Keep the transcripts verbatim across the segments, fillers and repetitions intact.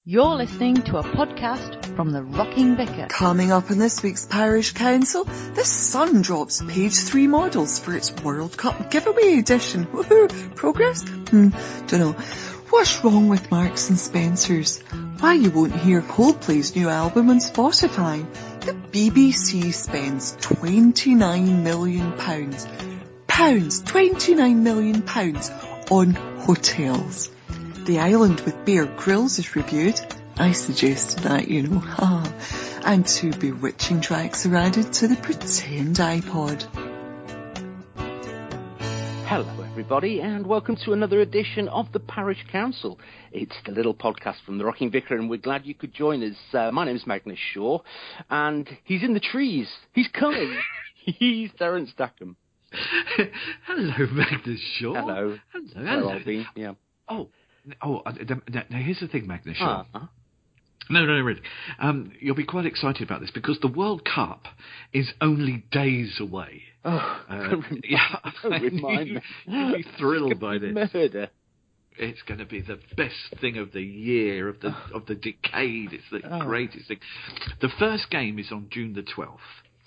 You're listening to a podcast from the Rocking Vicar. Coming up in this week's Parish Council, the Sun drops page three models for its World Cup giveaway edition. Woohoo! Progress? Hmm, dunno. What's wrong with Marks and Spencer's? Why you won't hear Coldplay's new album on Spotify? The B B C spends twenty-nine million pounds. Pounds! twenty-nine million pounds on hotels. The Island with Bear Grylls is reviewed. I suggested that, you know. And two bewitching tracks are added to the Pretend iPod. Hello everybody and welcome to another edition of the Parish Council. It's the little podcast from the Rocking Vicar and we're glad you could join us. Uh, my name's Magnus Shaw and he's in the trees. He's coming. He's Terence Stackham. Hello Magnus Shaw. Hello. Hello. Hello, Alvin. Yeah. Oh. Oh, uh, now, now here's the thing, Magnus Shaw. Uh-huh. No, no, no, really. Um, you'll be quite excited about this because the World Cup is only days away. Oh, uh, don't yeah, don't remind you, me. You'll be thrilled by this. Murder. It's going to be the best thing of the year, of the Oh. of the decade. It's the Oh. greatest thing. The first game is on June the twelfth,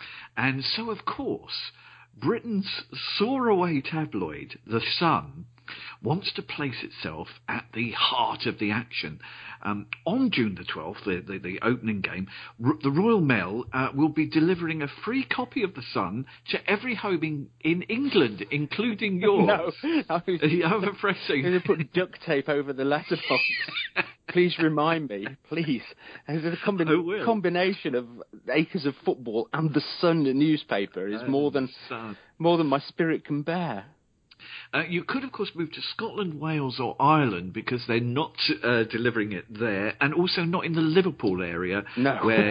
and so of course Britain's soar-away tabloid, The Sun, wants to place itself at the heart of the action. Um, on June the twelfth, the, the, the opening game, R- the Royal Mail uh, will be delivering a free copy of The Sun to every home in, in England, including yours. No, I was, I'm afraid so. I'm going to put duct tape over the letterbox. Please remind me, please. And the combi- I will. combination of acres of football and the Sun newspaper is Oh, more than Sun. more than my spirit can bear. Uh, you could, of course, move to Scotland, Wales or Ireland because they're not uh, delivering it there, and also not in the Liverpool area No. where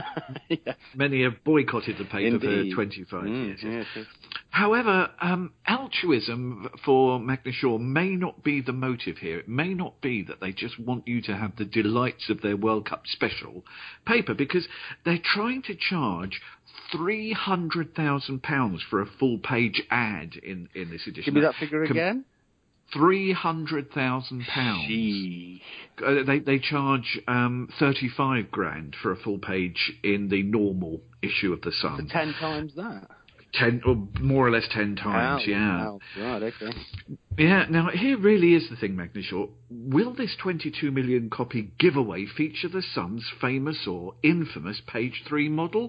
Yes. many have boycotted the paper Indeed. for twenty-five Mm, years. Yes. yes, yes. However, um, altruism for Magnus Shaw may not be the motive here. It may not be that they just want you to have the delights of their World Cup special paper, because they're trying to charge three hundred thousand pounds for a full-page ad in, in this edition. Give me that figure Com- again. three hundred thousand pounds. Sheesh. Uh, they they charge um, thirty-five grand for a full page in the normal issue of the Sun. Ten times that. Ten, or more or less ten times. Wow, yeah. wow. Right, okay. Yeah, now here really is the thing, Magnus Shaw. Will this twenty-two million copy giveaway feature the Sun's famous or infamous page three model?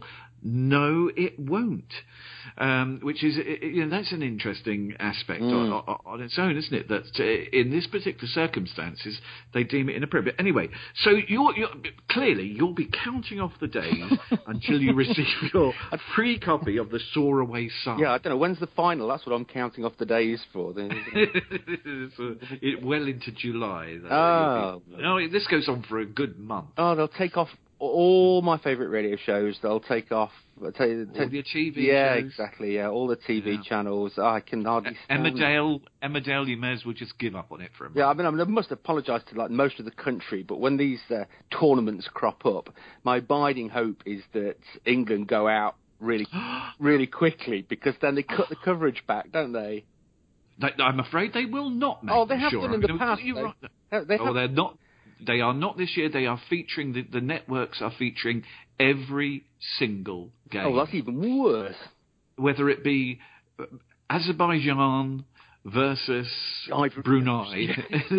No, it won't. Um, which is, you know, that's an interesting aspect Mm. on, on, on its own, isn't it? That uh, in this particular circumstances, they deem it inappropriate. Anyway, so you're, you're clearly you'll be counting off the days until you receive your free copy of the Soar Away Sun. Yeah, I don't know. When's the final? That's what I'm counting off the days for. Then, isn't it? It's, uh, it, well into July. Though. Oh. No, this goes on for a good month. Oh, they'll take off all my favourite radio shows. They'll take off. They'll take, All take, your T V yeah, shows. exactly. Yeah, all the T V Yeah. channels. Oh, I can hardly stand. Emmerdale, Emmerdale, you may as well just give up on it for a month. Yeah, I mean, I, mean, I must apologise to like most of the country, but when these uh, tournaments crop up, my abiding hope is that England go out really, really quickly, because then they cut the coverage back, don't they? They, I'm afraid they will not. Make Oh, they have sure. done in I'm the gonna past. put you They, right. they, they Oh, have, they're not. They are not this year. They are featuring the, the networks are featuring every single game. oh, that's even worse. Whether it be uh, Azerbaijan versus Ivory- Brunei,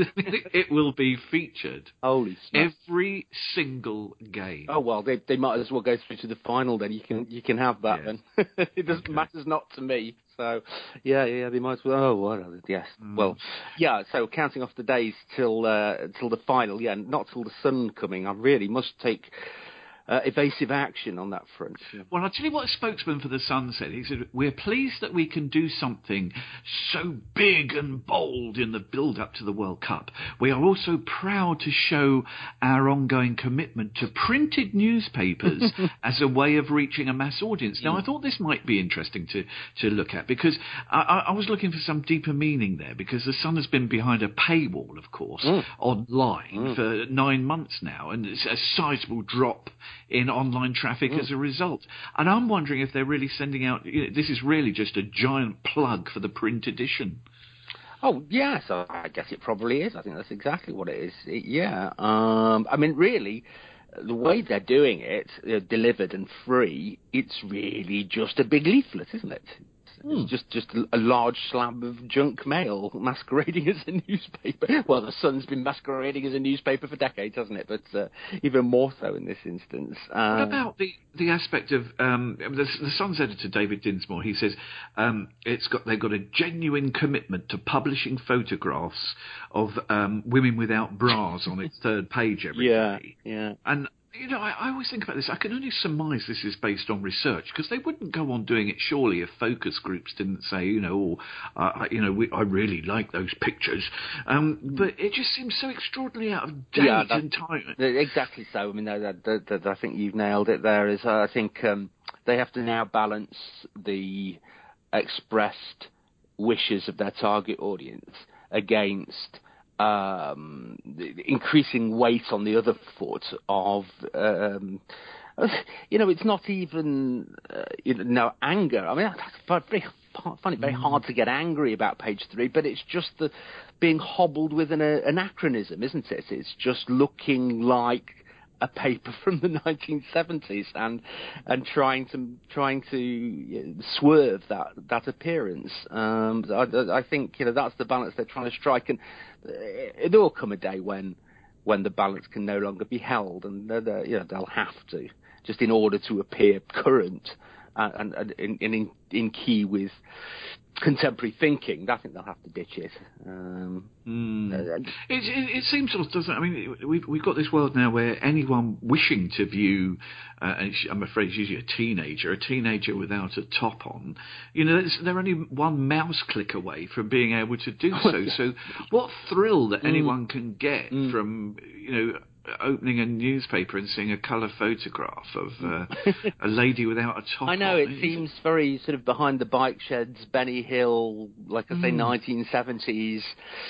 it will be featured. Holy smokes. Every single game. Oh well, they they might as well go through to the final. Then you can you can have that. Yeah. Then it doesn't Okay. matters not to me. So yeah, yeah, they might as well. Oh, what? Yes. Mm. Well, yeah. So counting off the days till uh, till the final. Yeah, not till the Sun coming. I really must take uh, evasive action on that front. Well, I'll tell you what a spokesman for The Sun said. He said, "We're pleased that we can do something so big and bold in the build-up to the World Cup. We are also proud to show our ongoing commitment to printed newspapers as a way of reaching a mass audience." Now, I thought this might be interesting to, to look at, because I, I, I was looking for some deeper meaning there, because The Sun has been behind a paywall, of course, Mm. online Mm. for nine months now, and it's a sizable drop in online traffic Mm. as a result. And I'm wondering if they're really sending out, you know, this is really just a giant plug for the print edition. Oh, yes, I guess it probably is. I think that's exactly what it is. It, yeah. Um, I mean, really, the way they're doing it, uh, delivered and free, it's really just a big leaflet, isn't it? Hmm. It's just, just a large slab of junk mail masquerading as a newspaper. Well, the Sun's been masquerading as a newspaper for decades, hasn't it? But uh, even more so in this instance. Uh, what about the, the aspect of um, the, the Sun's editor, David Dinsmore? He says um, it's got they've got a genuine commitment to publishing photographs of um, women without bras on its third page every yeah, day. Yeah, And you know, I, I always think about this. I can only surmise this is based on research, because they wouldn't go on doing it surely if focus groups didn't say, you know, oh, uh, you know, we, I really like those pictures. Um, but it just seems so extraordinarily out of date yeah, and time. Exactly so. I mean, that, that, that, I think you've nailed it. There is, uh, I think um, they have to now balance the expressed wishes of their target audience against um, the increasing weight on the other foot of, um, you know, it's not even, uh, you know, anger. I mean, I very, find it very hard to get angry about page three, but it's just the being hobbled with an uh, anachronism, isn't it? It's just looking like a paper from the nineteen seventies and and trying to trying to you know, swerve that that appearance. Um, I, I think you know that's the balance they're trying to strike, and it will come a day when when the balance can no longer be held, and they're, they're, you know they'll have to just in order to appear current and, and, and in in key with contemporary thinking. I think they'll have to ditch it. Um, mm. uh, it, it, it seems sort of doesn't. I mean, we've we've got this world now where anyone wishing to view, uh, and I'm afraid it's usually a teenager, a teenager without a top on, you know, they're only one mouse click away from being able to do so. So, what thrill that anyone can get mm. from, you know, opening a newspaper and seeing a colour photograph of uh, a lady without a top on. I know, it seems very sort of behind the bike sheds, Benny Hill, like I say, mm. nineteen seventies,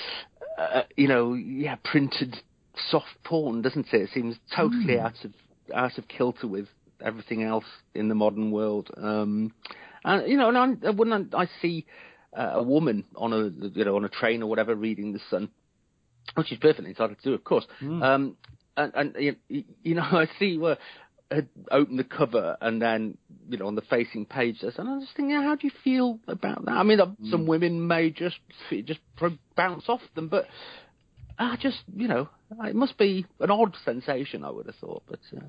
uh, you know, yeah, printed soft porn, doesn't it? It seems totally mm. out of out of kilter with everything else in the modern world. Um, and, you know, and I, when I see uh, a woman on a, you know, on a train or whatever reading The Sun, which is perfectly entitled to do, of course, mm. um, And, and you, you know, I see where had opened the cover and then, you know, on the facing page, and I was just thinking, how do you feel about that? I mean, mm. some women may just just bounce off them, but I just, you know, it must be an odd sensation, I would have thought. But uh,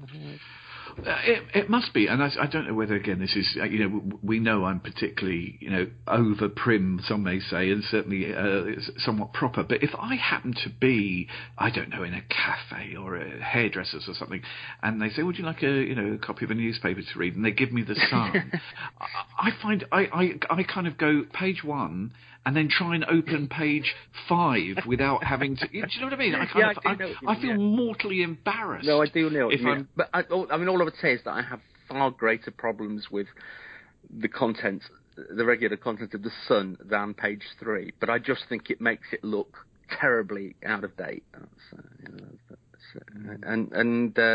it, it must be, and I, I don't know whether, again, this is, you know, we know I'm particularly, you know, over prim, some may say, and certainly uh, somewhat proper. But if I happen to be, I don't know, in a cafe or a hairdresser's or something, and they say, "Would you like a, you know, a copy of a newspaper to read?" and they give me The Sun, I, I find I, I I kind of go page one. And then try and open page five without having to. Do you know what I mean? I kind yeah, of, I, I, mean, I feel yeah. mortally embarrassed. No, I do know. If I'm, but I, I mean, all I would say is that I have far greater problems with the content, the regular content of The Sun, than page three. But I just think it makes it look terribly out of date. That's, uh, you know, that's, uh, and and. Uh,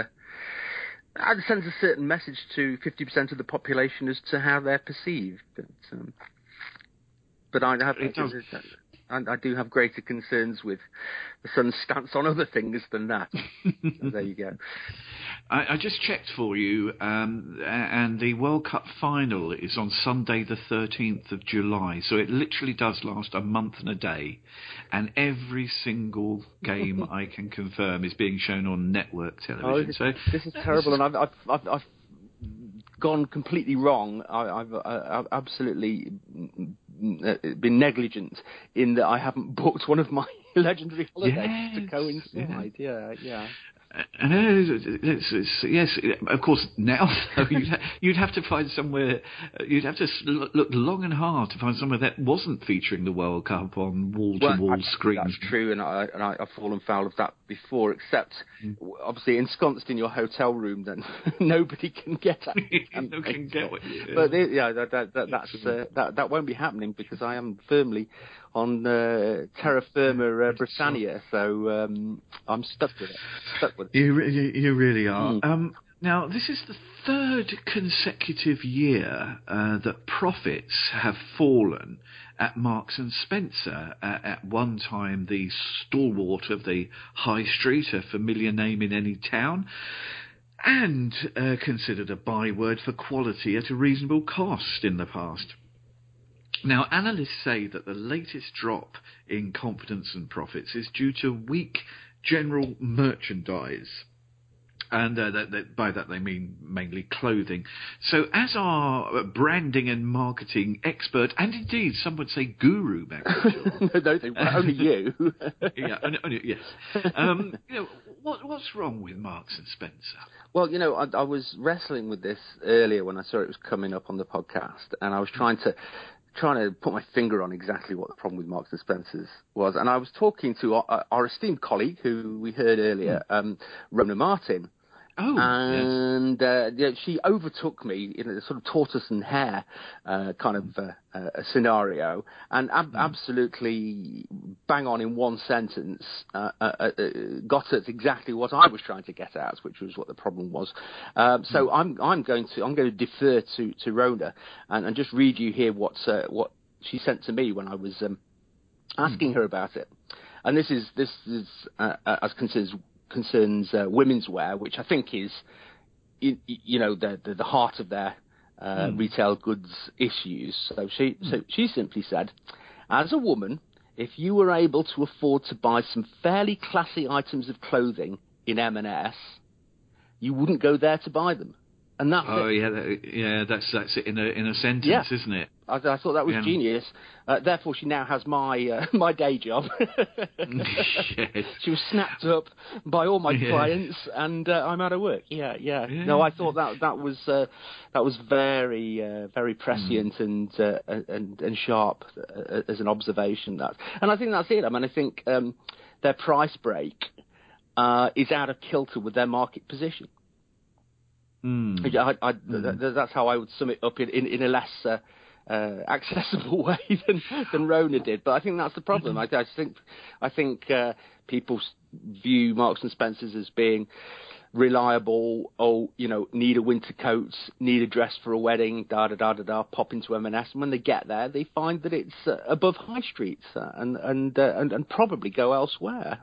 It sends a certain message to fifty percent of the population as to how they're perceived. But, um, But I have, I, I do have greater concerns with The Sun's stance on other things than that. So there you go. I, I just checked for you, um, and the World Cup final is on Sunday the thirteenth of July. So it literally does last a month and a day. And every single game, I can confirm, is being shown on network television. Oh, this, so this is terrible, this is... and I've, I've, I've, I've gone completely wrong. I, I've, I've absolutely been negligent in that I haven't booked one of my legendary holidays yes, to coincide. Yeah, yeah. yeah. Uh, it's, it's, yes, of course. Now, though, you'd, ha- you'd have to find somewhere. Uh, you'd have to look, look long and hard to find somewhere that wasn't featuring the World Cup on wall-to-wall well, screens. That's true, and, I, and I, I've fallen foul of that before. Except, mm. obviously, ensconced in your hotel room, then nobody can get at it. no can get what you, But yeah, yeah that, that, that, that's uh, that that won't be happening because I am firmly on uh, terra firma uh, Britannia, so um, I'm stuck with it. Stuck with it. You, you, you really are. Mm. Um, Now, this is the third consecutive year uh, that profits have fallen at Marks and Spencer. Uh, at one time, the stalwart of the high street, a familiar name in any town, and uh, considered a byword for quality at a reasonable cost in the past. Now, analysts say that the latest drop in confidence and profits is due to weak general merchandise. And uh, that, that, by that they mean mainly clothing. So as our branding and marketing expert, and indeed some would say guru, no, no, they, only you. yeah, only, only, yes. Um, you know, what, what's wrong with Marks and Spencer? Well, you know, I, I was wrestling with this earlier when I saw it was coming up on the podcast, and I was trying to trying to put my finger on exactly what the problem with Marks and Spencer's was. And I was talking to our, our esteemed colleague, who we heard earlier, um, Rona Martin. Oh, and yes. uh, yeah, she overtook me in a sort of tortoise and hare uh, kind of uh, uh, scenario, and ab- mm. absolutely bang on in one sentence uh, uh, uh, got at exactly what I was trying to get at, which was what the problem was. Um, so mm. I'm I'm going to I'm going to defer to to Rona and, and just read you here what uh, what she sent to me when I was um, asking mm. her about it, and this is this is uh, uh, as concerns. concerns uh, women's wear, which I think is, you, you know, the, the the heart of their uh, mm. retail goods issues. So she mm. so she simply said, as a woman, if you were able to afford to buy some fairly classy items of clothing in M and S, you wouldn't go there to buy them. And that's oh it. yeah, that, yeah, that's that's it in a in a sentence, yeah. isn't it? I, I thought that was yeah. genius. Uh, therefore, she now has my uh, my day job. yes. She was snapped up by all my yeah. clients, and uh, I'm out of work. Yeah, yeah, yeah. No, I thought that that was uh, that was very uh, very prescient mm. and, uh, and and sharp uh, as an observation. That, and I think that's it. I mean, I think um, their price break uh, is out of kilter with their market position. Mm. I, I, mm. th- that's how I would sum it up in, in, in a less uh, uh, accessible way than, than Rona did. But I think that's the problem. Mm-hmm. I, I think I think uh, people view Marks and Spencer's as being reliable. Oh, you know, need a winter coat, need a dress for a wedding, da da da da da. Pop into M and S, and when they get there, they find that it's uh, above high streets uh, and and, uh, and and probably go elsewhere.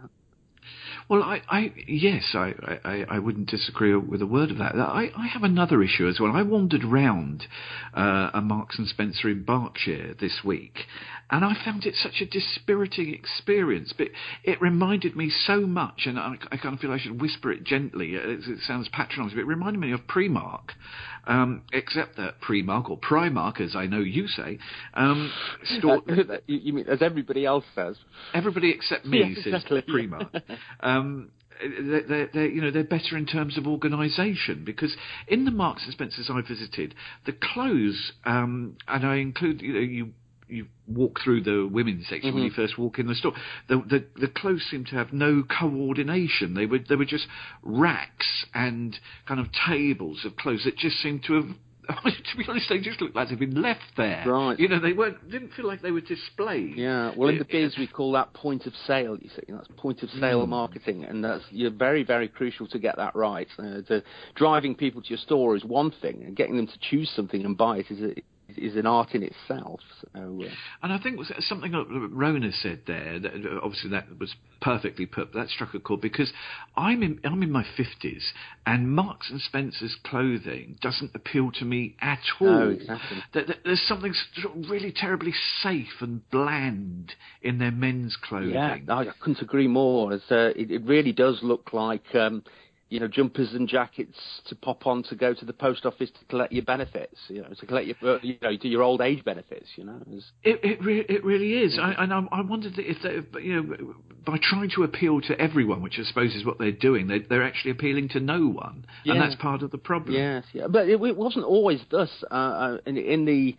Well, I, I yes, I, I, I wouldn't disagree with a word of that. I, I have another issue as well. I wandered round uh, a Marks and Spencer in Berkshire this week, and I found it such a dispiriting experience. But it reminded me so much, and I, I kind of feel I should whisper it gently. It, it sounds patronising, but it reminded me of Primark. Um, except that Primark, or Primark, as I know you say, um, store... uh, you, you mean as everybody else says? Everybody except me yeah, says exactly. Primark. um, they're, they're, they're, you know, they're better in terms of organisation, because in the Marks and Spencers I visited, the clothes, um, and I include, you know, you you walk through the women's section mm-hmm. when you first walk in the store. The, the the clothes seemed to have no coordination. They were they were just racks and kind of tables of clothes that just seemed to have. To be honest, they just looked like they'd been left there. Right. You know, they weren't. Didn't feel like they were displayed. Yeah. Well, in the biz, we call that point of sale. You see, that's point of sale mm. marketing, and that's you're very, very crucial to get that right. Uh, the, driving people to your store is one thing, and getting them to choose something and buy it is a, is an art in itself. So, uh, and I think something that Rona said there, that obviously that was perfectly put, but that struck a chord, because I'm in, I'm in my fifties, and Marks and Spencer's clothing doesn't appeal to me at all. Oh, exactly. There's something really terribly safe and bland in their men's clothing. Yeah, I couldn't agree more. It's, uh, it, it really does look like... Um, you know, jumpers and jackets to pop on to go to the post office to collect your benefits, you know, to collect your, you know, do your old age benefits, you know. It's... It it, re- it really is, yeah. I, and I, I wondered if they, you know, by trying to appeal to everyone, which I suppose is what they're doing, they, they're actually appealing to no one, yeah. and that's part of the problem. Yes, yeah, but it, it wasn't always thus. Uh, in, in the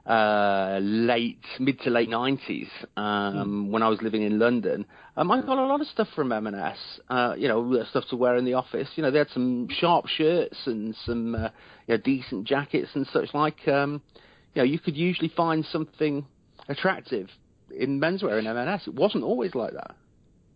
uh, late, mid to late nineties, um, mm. when I was living in London, um, I got a lot of stuff from M and S, uh, you know, stuff to wear in the office. You know, they had some sharp shirts and some uh, you know, decent jackets and such like. Um, you know, you could usually find something attractive in menswear in M and S. It wasn't always like that.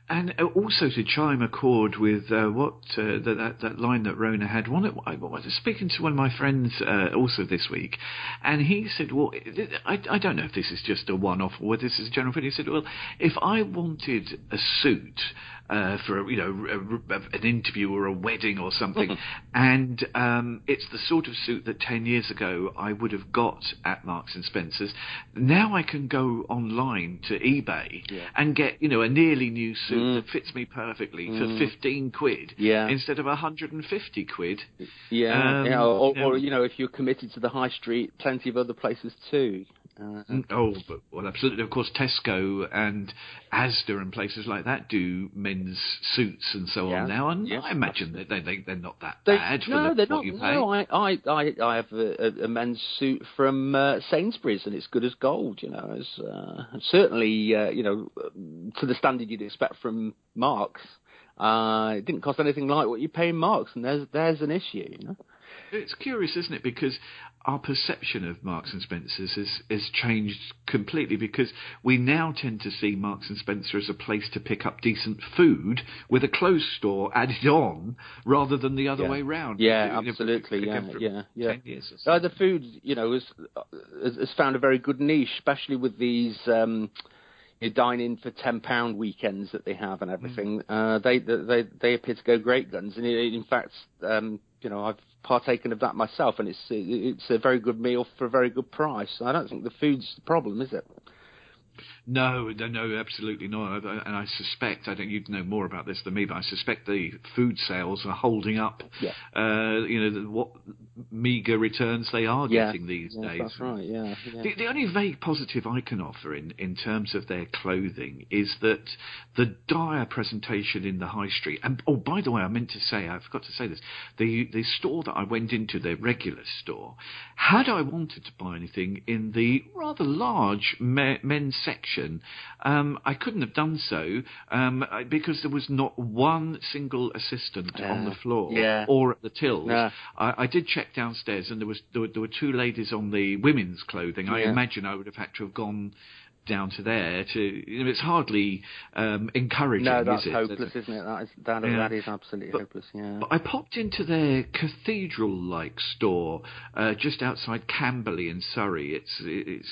And also to chime a chord with uh, what uh, that, that that line that Rona had. One, I was speaking to one of my friends uh, also this week, and he said, "Well, I, I don't know if this is just a one-off or whether this is a general thing." He said, "Well, if I wanted a suit uh, for you know a, a, an interview or a wedding or something, and um, it's the sort of suit that ten years ago I would have got at Marks and Spencer's, now I can go online to eBay yeah. and get you know a nearly new suit Mm. that fits me perfectly mm. for fifteen quid yeah. instead of one hundred fifty quid." Yeah, um, yeah. Or, you know, or, you know, if you're committed to the high street, plenty of other places too. Uh, oh, but, well, absolutely. Of course, Tesco and Asda and places like that do men's suits and so yeah, on now, and yes, I imagine that they, they, they're not that they, bad for no, the, they're what not. you pay. No, I, I, I, I have a, a men's suit from uh, Sainsbury's, and it's good as gold. You know, it's uh, certainly uh, you know to the standard you'd expect from Marks. Uh, it didn't cost anything like what you pay in Marks, and there's there's an issue. You know. It's curious, isn't it? Because our perception of Marks and Spencer's has, has changed completely, because we now tend to see Marks and Spencer as a place to pick up decent food with a clothes store added on, rather than the other yeah. way round. Yeah, you know, absolutely. Yeah, yeah, yeah. ten years or so. Uh, the food, you know, has, has found a very good niche, especially with these um, you dine in for ten pound weekends that they have and everything. Mm. Uh, they, they they appear to go great guns, and in fact, um, you know, I've partaken of that myself, and it's it's a very good meal for a very good price. I don't think the food's the problem, is it? No, no, no, absolutely not. And I suspect, I think you'd know more about this than me, but I suspect the food sales are holding up. Yeah. Uh, you know, the, what meagre returns they are yeah. getting these yes, days. That's right. Yeah. yeah. The, the only vague positive I can offer in, in terms of their clothing is that the dire presentation in the high street. And oh, by the way, I meant to say, I forgot to say this. The the store that I went into, their regular store, had I wanted to buy anything in the rather large me, men's section, um, I couldn't have done so um, because there was not one single assistant uh, on the floor yeah. or at the tills. Yeah. I, I did check downstairs, and there was there were, there were two ladies on the women's clothing. I yeah. imagine I would have had to have gone down to there to. You know, it's hardly um, encouraging. No, that's is it? hopeless, isn't it? That is that, yeah. that is absolutely but, hopeless. Yeah. But I popped into their cathedral-like store uh, just outside Camberley in Surrey. It's it's.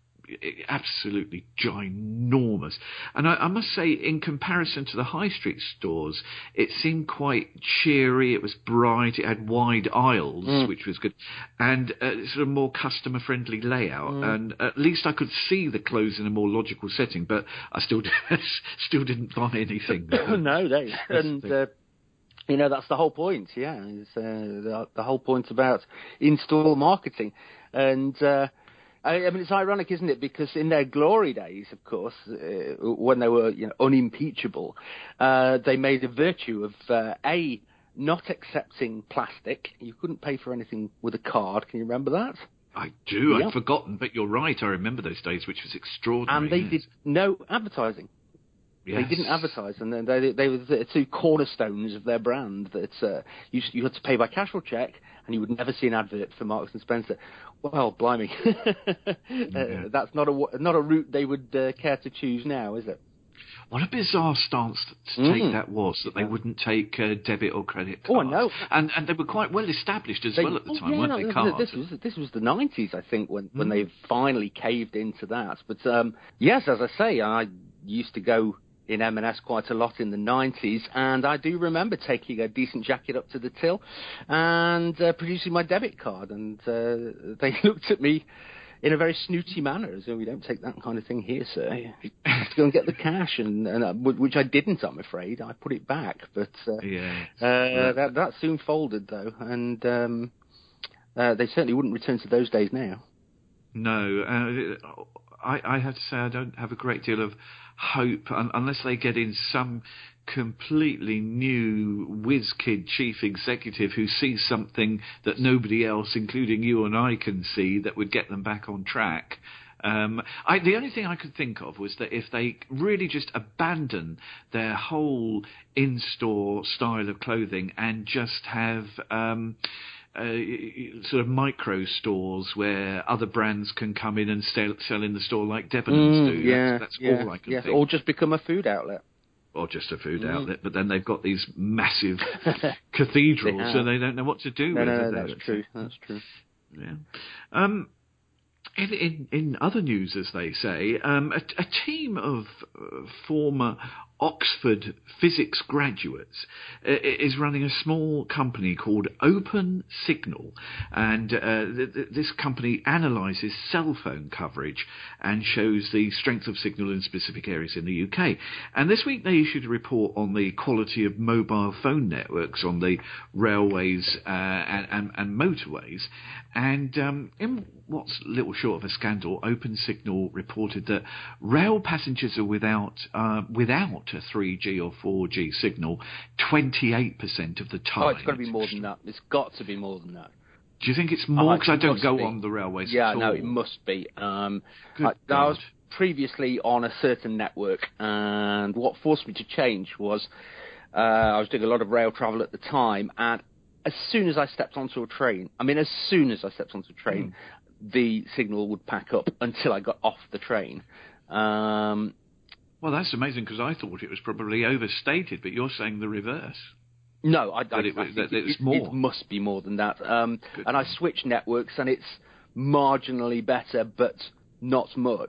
absolutely ginormous, and I, I must say, in comparison to the high street stores, it seemed quite cheery. It was bright. It had wide aisles, mm. which was good, and uh, sort of more customer friendly layout. Mm. And at least I could see the clothes in a more logical setting. But I still still didn't buy anything. no, they and. Uh, You know, that's the whole point, yeah. It's, uh, the, the whole point about in-store marketing. And, uh, I, I mean, it's ironic, isn't it? Because in their glory days, of course, uh, when they were, you know, unimpeachable, uh, they made a virtue of, uh, A, not accepting plastic. You couldn't pay for anything with a card. Can you remember that? I do. Yep. I'd forgotten, but you're right. I remember those days, which was extraordinary. And they yes. did no advertising. Yes. They didn't advertise, and they they were the two cornerstones of their brand. That uh, you you had to pay by cash or check, and you would never see an advert for Marks and Spencer. Well, blimey, yeah. uh, that's not a not a route they would uh, care to choose now, is it? What a bizarre stance to take mm. that was, that they yeah. wouldn't take uh, debit or credit cards. Oh, no. And and they were quite well established as they, well at the oh, time, yeah, weren't no, they, cards? This was, this was the nineties, I think, when, mm. when they finally caved into that. But, um, yes, as I say, I used to go in M and S quite a lot in the nineties, and I do remember taking a decent jacket up to the till and uh, producing my debit card, and uh, they looked at me in a very snooty manner, as though we don't take that kind of thing here, sir. You have to go and get the cash, and, and uh, which I didn't, I'm afraid. I put it back, but uh, yeah. uh, that, that soon folded, though, and um, uh, they certainly wouldn't return to those days now. No, uh, I, I have to say I don't have a great deal of hope un- unless they get in some completely new whiz kid chief executive who sees something that nobody else, including you and I, can see, that would get them back on track. Um, I, the only thing I could think of was that if they really just abandon their whole in-store style of clothing and just have um, Uh, sort of micro stores where other brands can come in and sell, sell in the store like Debenhams mm, do. Yeah, that's that's yeah, all I can yes, think. or just become a food outlet. or just a food Mm. outlet, but then they've got these massive cathedrals, They so have. they don't know what to do No, with. no, have no, they? that's true. That's true. Yeah. Um, in, in, in other news, as they say, um, a, a team of uh, former Oxford physics graduates uh, is running a small company called Open Signal, and uh, th- th- this company analyses cell phone coverage and shows the strength of signal in specific areas in the U K. And this week they issued a report on the quality of mobile phone networks on the railways uh, and, and, and motorways. And um, in what's little short of a scandal, Open Signal reported that rail passengers are without uh, without a three G or four G signal twenty-eight percent of the time. Oh, it's got to be more than that. It's got to be more than that. Do you think it's more? Because I, I don't go be. on the railways yeah, at all. Yeah, no, it must be. Um, Good I, God. I was previously on a certain network, and what forced me to change was uh, I was doing a lot of rail travel at the time, and as soon as I stepped onto a train, I mean, as soon as I stepped onto a train, mm. the signal would pack up until I got off the train. Um, well, that's amazing, because I thought it was probably overstated, but you're saying the reverse. No, I, I, it, I think that it, it's it, more. it must be more than that. Um, and I switched networks, and it's marginally better, but not much.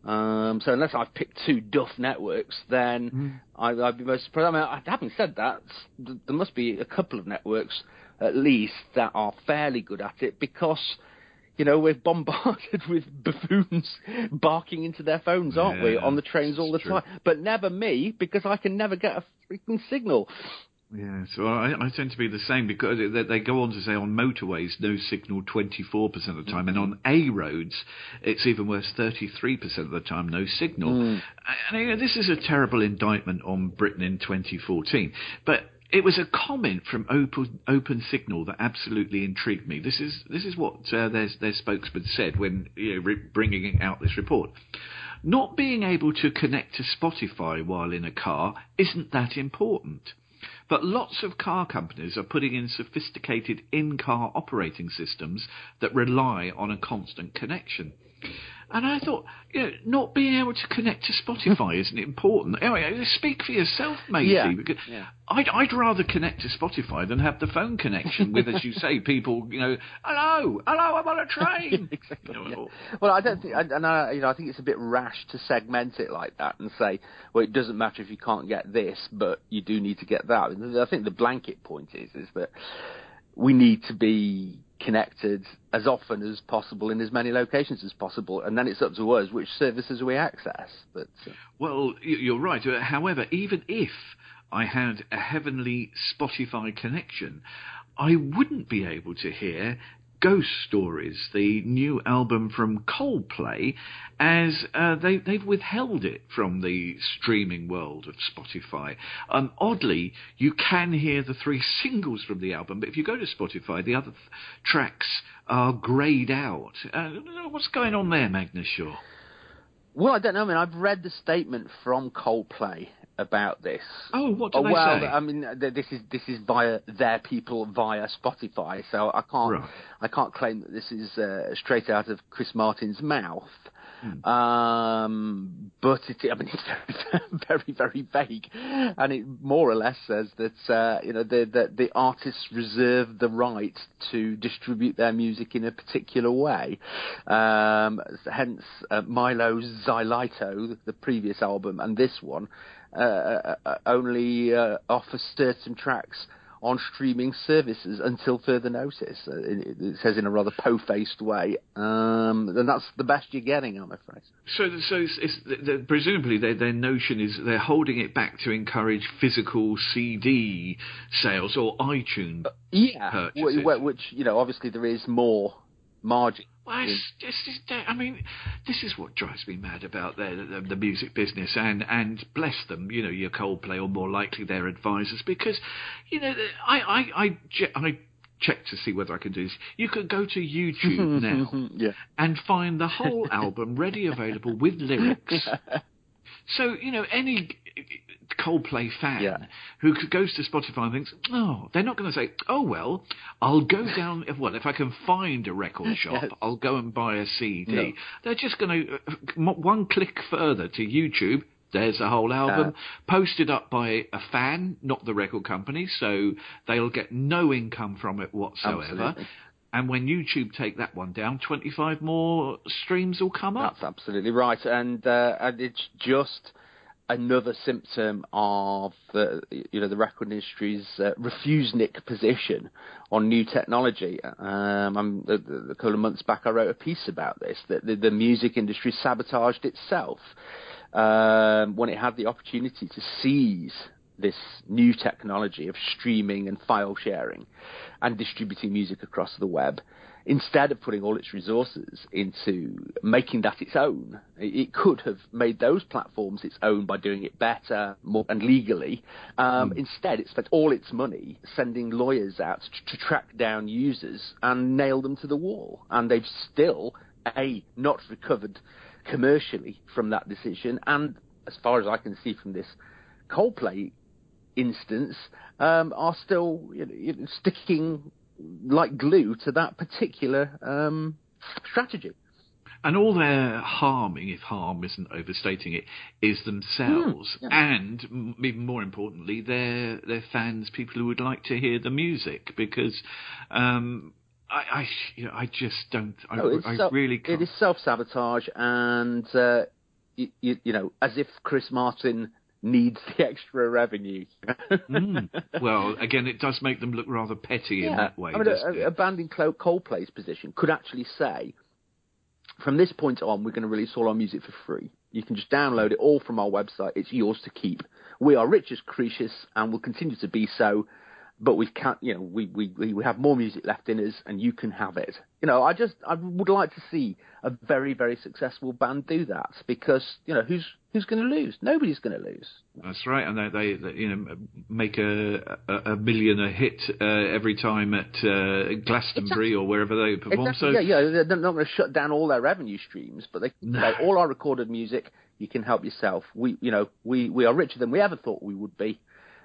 Um, so unless I've picked two duff networks, then mm. I, I'd be most surprised. I mean, having said that, there must be a couple of networks at least that are fairly good at it, because, you know, we're bombarded with buffoons barking into their phones, aren't yeah, we, on the trains all the true. time? But never me, because I can never get a freaking signal. Yeah, so I, I tend to be the same, because they, they go on to say on motorways, no signal twenty-four percent of the time, mm-hmm. and on A roads, it's even worse, thirty-three percent of the time, no signal. Mm. And you know, this is a terrible indictment on Britain in twenty fourteen. But it was a comment from Open, Open Signal that absolutely intrigued me. This is this is what uh, their, their spokesman said when you know, re- bringing out this report. Not being able to connect to Spotify while in a car isn't that important. But lots of car companies are putting in sophisticated in-car operating systems that rely on a constant connection. And I thought, you know, not being able to connect to Spotify isn't important. Anyway, speak for yourself, matey. Yeah. Because yeah. I'd, I'd rather connect to Spotify than have the phone connection with, as you say, people, you know, hello, hello, I'm on a train. exactly. You know, yeah. Well, I don't think, and I, you know, I think it's a bit rash to segment it like that and say, well, it doesn't matter if you can't get this, but you do need to get that. I think the blanket point is, is that we need to be connected as often as possible in as many locations as possible, and then it's up to us which services we access. But uh... well, you're right. However, even if I had a heavenly Spotify connection, I wouldn't be able to hear Ghost Stories, the new album from Coldplay, as uh, they, they've withheld it from the streaming world of Spotify. Um, oddly, you can hear the three singles from the album, but if you go to Spotify, the other th- tracks are greyed out. Uh, what's going on there, Magnus Shaw? Well, I don't know. I mean, I've read the statement from Coldplay about this. Oh, what do oh, they well, say? I mean, this is this is via their people via Spotify, so I can't right. I can't claim that this is uh, straight out of Chris Martin's mouth. Hmm. Um, but it, I mean, it's very, very vague, and it more or less says that uh, you know the, the the artists reserve the right to distribute their music in a particular way. Um, hence, uh, Milo's Xylito, the previous album, and this one uh, uh, only uh, offer certain tracks on streaming services until further notice. Uh, it, it says in a rather po-faced way, um, and that's the best you're getting, I'm afraid. So, so it's, it's, the, presumably their, their notion is they're holding it back to encourage physical C D sales or iTunes uh, yeah, purchases. Which, which, you know, obviously there is more margin. Well, it's, it's, it's, I mean, this is what drives me mad about the, the, the music business, and, and bless them, you know, your Coldplay, or more likely their advisors, because, you know, I, I, I, I check to see whether I can do this. You could go to YouTube now yeah. and find the whole album ready available with lyrics. So, you know, any Coldplay fan yeah. who goes to Spotify and thinks, oh, they're not going to say, oh, well, I'll go down, well, if I can find a record shop, yes. I'll go and buy a C D. No. They're just going to, one click further to YouTube, There's a whole album uh, posted up by a fan, not the record company, so they'll get no income from it whatsoever. Absolutely. And when YouTube take that one down, twenty-five more streams will come up. That's absolutely right. And, uh, and it's just another symptom of the, you know, the record industry's uh, refusenick position on new technology. Um, I'm, a, a couple of months back, I wrote a piece about this, that the, the music industry sabotaged itself um, when it had the opportunity to seize this new technology of streaming and file sharing and distributing music across the web. Instead of putting all its resources into making that its own, it could have made those platforms its own by doing it better, more and legally. Um, mm. Instead, it spent all its money sending lawyers out to, to track down users and nail them to the wall. And they've still, A, not recovered commercially from that decision. And as far as I can see from this Coldplay instance, um, are still you know, you know, sticking like glue to that particular um, strategy. And all they're harming, if harm isn't overstating it, is themselves. Mm, yeah. And m- even more importantly, their their fans, people who would like to hear the music, because um, I I, you know, I just don't. I, no, I self, really can't. It is self-sabotage, and uh, you, you, you know, as if Chris Martin needs the extra revenue. mm. Well, again, it does make them look rather petty yeah. in that way. I mean, a, a band in Coldplay's position could actually say, from this point on, we're going to release all our music for free. You can just download it all from our website. It's yours to keep. We are rich as Cretius and will continue to be so. But we can't, you know, we, we, we have more music left in us, and you can have it. You know, I just, I would like to see a very, very successful band do that, because, you know, who's who's going to lose? Nobody's going to lose. That's right, and they, they, they you know, make a a, a million a hit uh, every time at uh, Glastonbury exactly. or wherever they perform. Exactly. So yeah, yeah, they're not going to shut down all their revenue streams, but they no. say all our recorded music, you can help yourself. We, you know, we, we are richer than we ever thought we would be.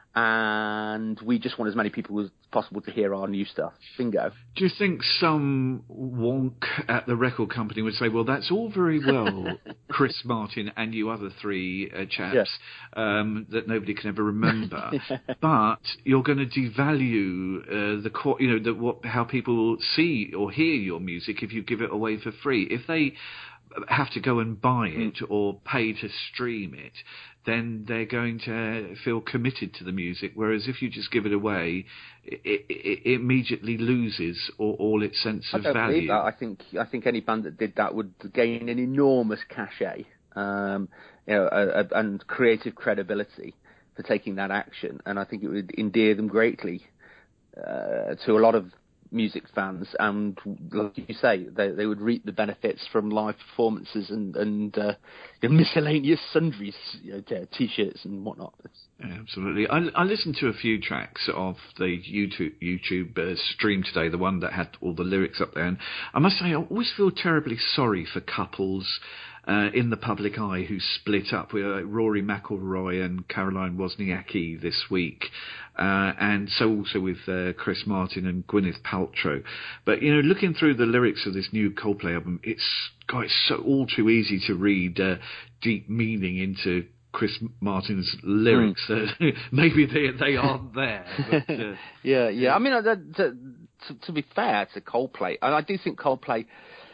And we just want as many people as possible to hear our new stuff. Bingo. Do you think some wonk at the record company would say, well, that's all very well, Chris Martin and you other three uh, chaps yes. um, that nobody can ever remember, yeah. but you're going to devalue uh, the co- you know the, what, how people see or hear your music if you give it away for free. If they have to go and buy it mm. or pay to stream it, then they're going to feel committed to the music. Whereas if you just give it away, it, it, it immediately loses all, all its sense I of don't value. Believe that. I think I think any band that did that would gain an enormous cachet, um, you know, a, a, and creative credibility for taking that action. And I think it would endear them greatly uh, to a lot of music fans, and like you say, they, they would reap the benefits from live performances and, and uh, miscellaneous sundries, you know, t-shirts and whatnot. Yeah, absolutely. I, I listened to a few tracks of the YouTube YouTube uh, stream today, the one that had all the lyrics up there, and I must say I always feel terribly sorry for couples Uh, in the public eye who split up. We were like Rory McIlroy and Caroline Wozniacki this week, uh, and so also with uh, Chris Martin and Gwyneth Paltrow. But you know, looking through the lyrics of this new Coldplay album, it's God, it's so all too easy to read uh, deep meaning into Chris Martin's lyrics. Mm. Uh, maybe they they aren't there. But, uh, yeah, yeah. I mean, uh, to, to, to be fair to Coldplay, I, I do think Coldplay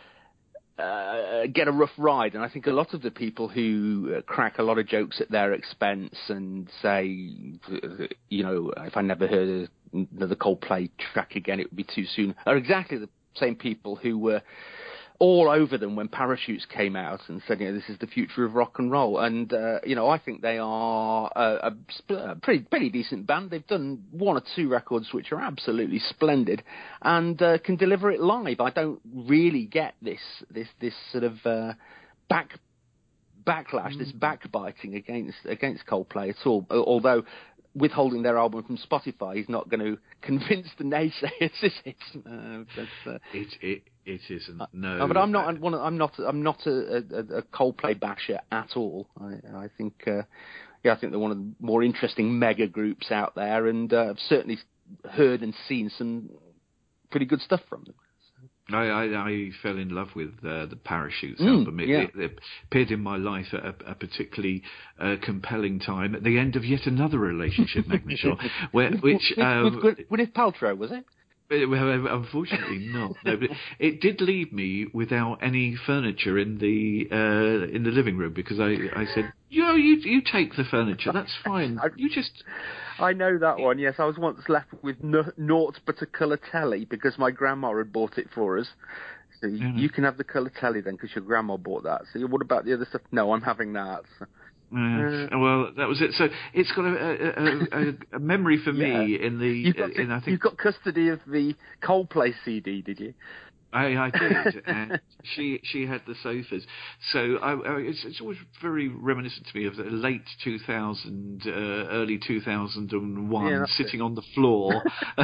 Uh, get a rough ride, and I think a lot of the people who uh, crack a lot of jokes at their expense and say, you know, if I never heard another Coldplay track again, it would be too soon, are exactly the same people who were all over them when Parachutes came out and said, you know, this is the future of rock and roll. And, uh, you know, I think they are a, a, a pretty, pretty decent band. They've done one or two records which are absolutely splendid and uh, can deliver it live. I don't really get this, this, this sort of uh, back backlash, mm. this backbiting against against Coldplay at all. Although withholding their album from Spotify is not going to convince the naysayers, is it? Uh, but, uh, it, it it isn't. No, no but I'm not. I'm not. I'm not. I'm not a, a, a Coldplay basher at all. I, I think. Uh, yeah, I think they're one of the more interesting mega groups out there, and uh, I've certainly heard and seen some pretty good stuff from them. I, I, I fell in love with uh, the Parachutes Mm, album. It, yeah. it, it appeared in my life at a, a particularly uh, compelling time at the end of yet another relationship, Magnus Shaw, where, which... with, Um, with Gwyneth Paltrow, was it? Well, unfortunately not. No, but it did leave me without any furniture in the uh, in the living room because I, I said, you know, you you take the furniture, that's fine. You just I know that one. Yes, I was once left with n- naught but a colour telly because my grandma had bought it for us. So you, Yeah. you can have the colour telly then because your grandma bought that. So what about the other stuff? No, I'm having that. So, Uh, well, that was it. So it's got a, a, a, a memory for me yeah. in the. You've got, in, I think you've got custody of the Coldplay C D, did you? I, I did, and she she had the sofas. So I, I, it's, it's always very reminiscent to me of the late two thousand, uh, early two thousand one, Yeah, sitting on the floor,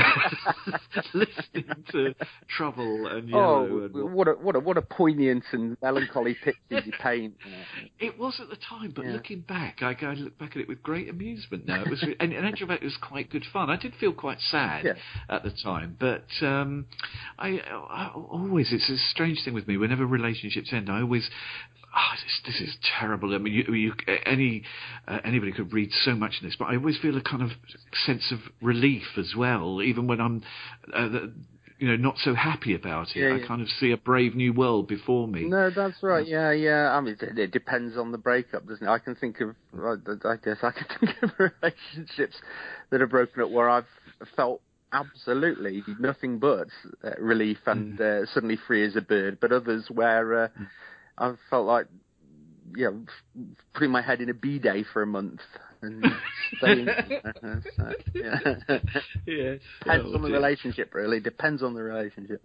listening to Trouble and Oh, Yellow. And what a what a what a poignant and melancholy picture you paint. it was at the time, but Yeah. looking back, I, I look back at it with great amusement now. It was, and, and actually, it was quite good fun. I did feel quite sad Yeah. at the time, but um, I, I always, it's a strange thing with me. Whenever relationships end, I always, oh, this, this is terrible. I mean, you, you, any uh, anybody could read so much in this, but I always feel a kind of sense of relief as well, even when I'm. Uh, the, you know, not so happy about it. Yeah, I yeah. kind of see a brave new world before me. No, that's right. Yeah, yeah. I mean, it, it depends on the breakup, doesn't it? I can think of, I I guess, I can think of relationships that are broken up where I've felt absolutely nothing but uh, relief and uh, suddenly free as a bird. But others where uh, I've felt like, you know, putting my head in a bidet for a month and staying. uh, so, yeah. Yeah. Depends Oh, on the dear. relationship, really. Depends on the relationship.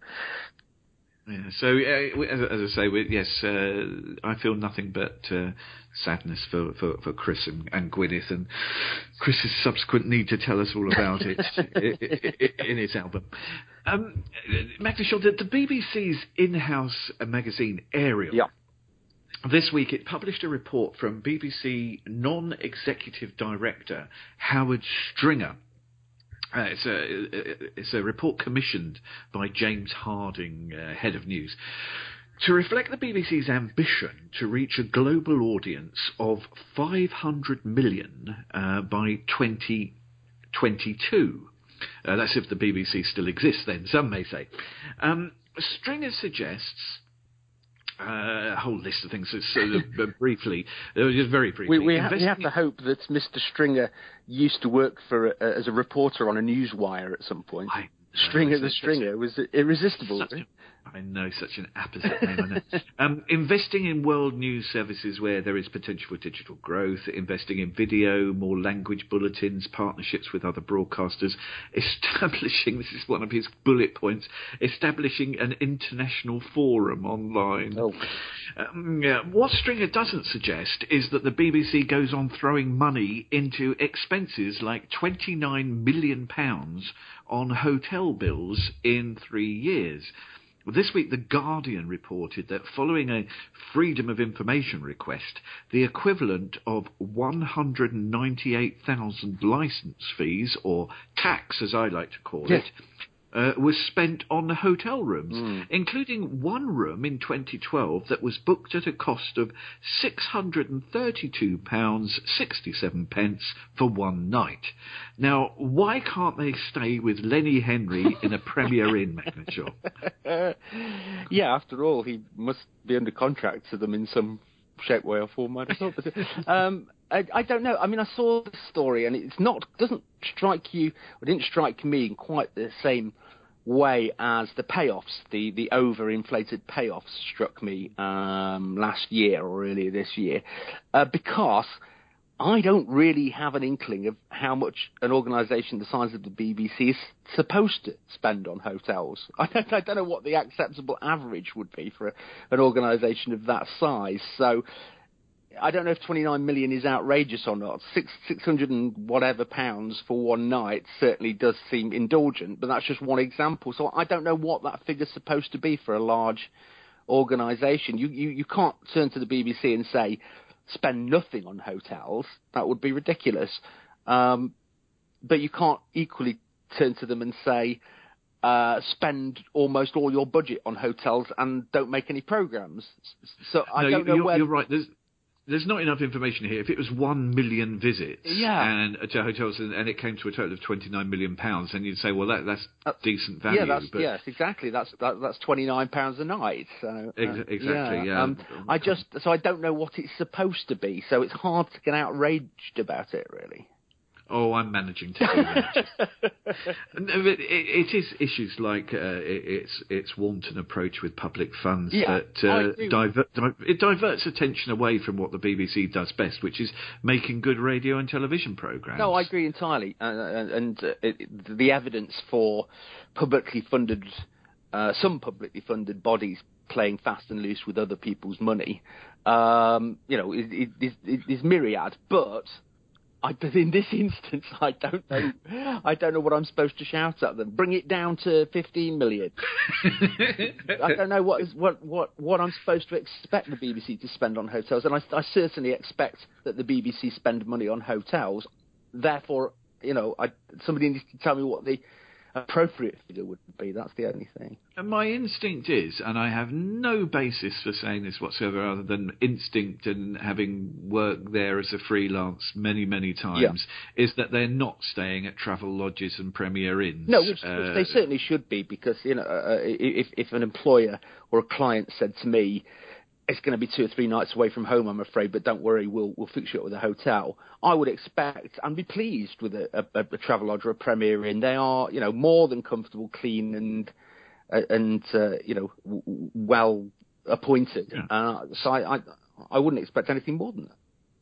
Yeah, so uh, as, as I say, we, yes, uh, I feel nothing but uh, sadness for, for, for Chris and, and Gwyneth, and Chris's subsequent need to tell us all about it in his album. Um, Magnus Shaw, the, the B B C's in-house magazine Ariel. Yeah. This week, it published a report from B B C non-executive director Howard Stringer. Uh, it's a it's a report commissioned by James Harding, uh, head of news, to reflect the B B C's ambition to reach a global audience of five hundred million uh, by twenty twenty-two. Uh, that's if the B B C still exists, then some may say. Um, Stringer suggests. Uh, a whole list of things. So, uh, briefly, uh, just very briefly. We, we, ha- we have to hope that Mister Stringer used to work for uh, as a reporter on a newswire at some point. I know, Stringer the such Stringer a, was irresistible. Such a, I know, such an apposite name. I know. Um, investing in world news services where there is potential for digital growth, investing in video, more language bulletins, partnerships with other broadcasters, establishing, this is one of his bullet points, establishing an international forum online. Oh. Um, yeah. What Stringer doesn't suggest is that the B B C goes on throwing money into expenses like twenty-nine million pounds on hotel bills in three years. This week, The Guardian reported that following a Freedom of Information request, the equivalent of one hundred ninety-eight thousand licence fees, or tax as I like to call Yes. it, uh, was spent on the hotel rooms, Mm. including one room in twenty twelve that was booked at a cost of six hundred thirty-two pounds sixty-seven for one night. Now, why can't they stay with Lenny Henry in a Premier Inn, Magnus Shaw? Yeah, after all, he must be under contract to them in some shape, way, or form. I don't know. But, um, I, I don't know. I mean, I saw the story, and it's not doesn't strike you, or didn't strike me in quite the same way as the payoffs, the the overinflated payoffs struck me um, last year or earlier this year, uh, because I don't really have an inkling of how much an organisation the size of the B B C is supposed to spend on hotels. I don't, I don't know what the acceptable average would be for a, an organisation of that size. So I don't know if twenty-nine million is outrageous or not. Six six hundred and whatever pounds for one night certainly does seem indulgent, but that's just one example. So I don't know what that figure's supposed to be for a large organisation. You, you you can't turn to the B B C and say spend nothing on hotels. That would be ridiculous. Um, but you can't equally turn to them and say uh, spend almost all your budget on hotels and don't make any programs. So I no, don't know you're, where... You're right. There's, there's not enough information here. If it was one million visits yeah. and uh, to hotels and, and it came to a total of twenty-nine million pounds, then you'd say, well, that, that's uh, decent value. Yeah, that's, but... yes, exactly. That's that, that's twenty-nine pounds a night. So, uh, Ex- exactly, yeah. yeah. Um, I just so I don't know what it's supposed to be. So it's hard to get outraged about it, really. Oh, I'm managing to do that. no, but it, it is issues like uh, it, it's it's wanton approach with public funds yeah, that uh, divert, it diverts attention away from what the B B C does best, which is making good radio and television programmes. No, I agree entirely, uh, and uh, it, the evidence for publicly funded, uh, some publicly funded bodies playing fast and loose with other people's money, um, you know, is, is, is, is myriad, but. I, but in this instance, I don't know. I don't know what I'm supposed to shout at them. Bring it down to fifteen million. I don't know what is what, what what I'm supposed to expect the B B C to spend on hotels, and I, I certainly expect that the B B C spend money on hotels. Therefore, you know, I, somebody needs to tell me what the appropriate figure would be. That's the only thing. And my instinct is, and I have no basis for saying this whatsoever other than instinct and having worked there as a freelance many, many times, yeah. is that they're not staying at travel lodges and Premier Inns. No, which, uh, which they certainly should be, because, you know, uh, if, if an employer or a client said to me, it's going to be two or three nights away from home, I'm afraid, but don't worry, we'll we'll fix you up with a hotel, I would expect and be pleased with a, a, a Travelodge or a Premier Inn. They are, you know, more than comfortable, clean, and uh, and uh, you know, w- well appointed. Yeah. Uh, so I, I I wouldn't expect anything more than that.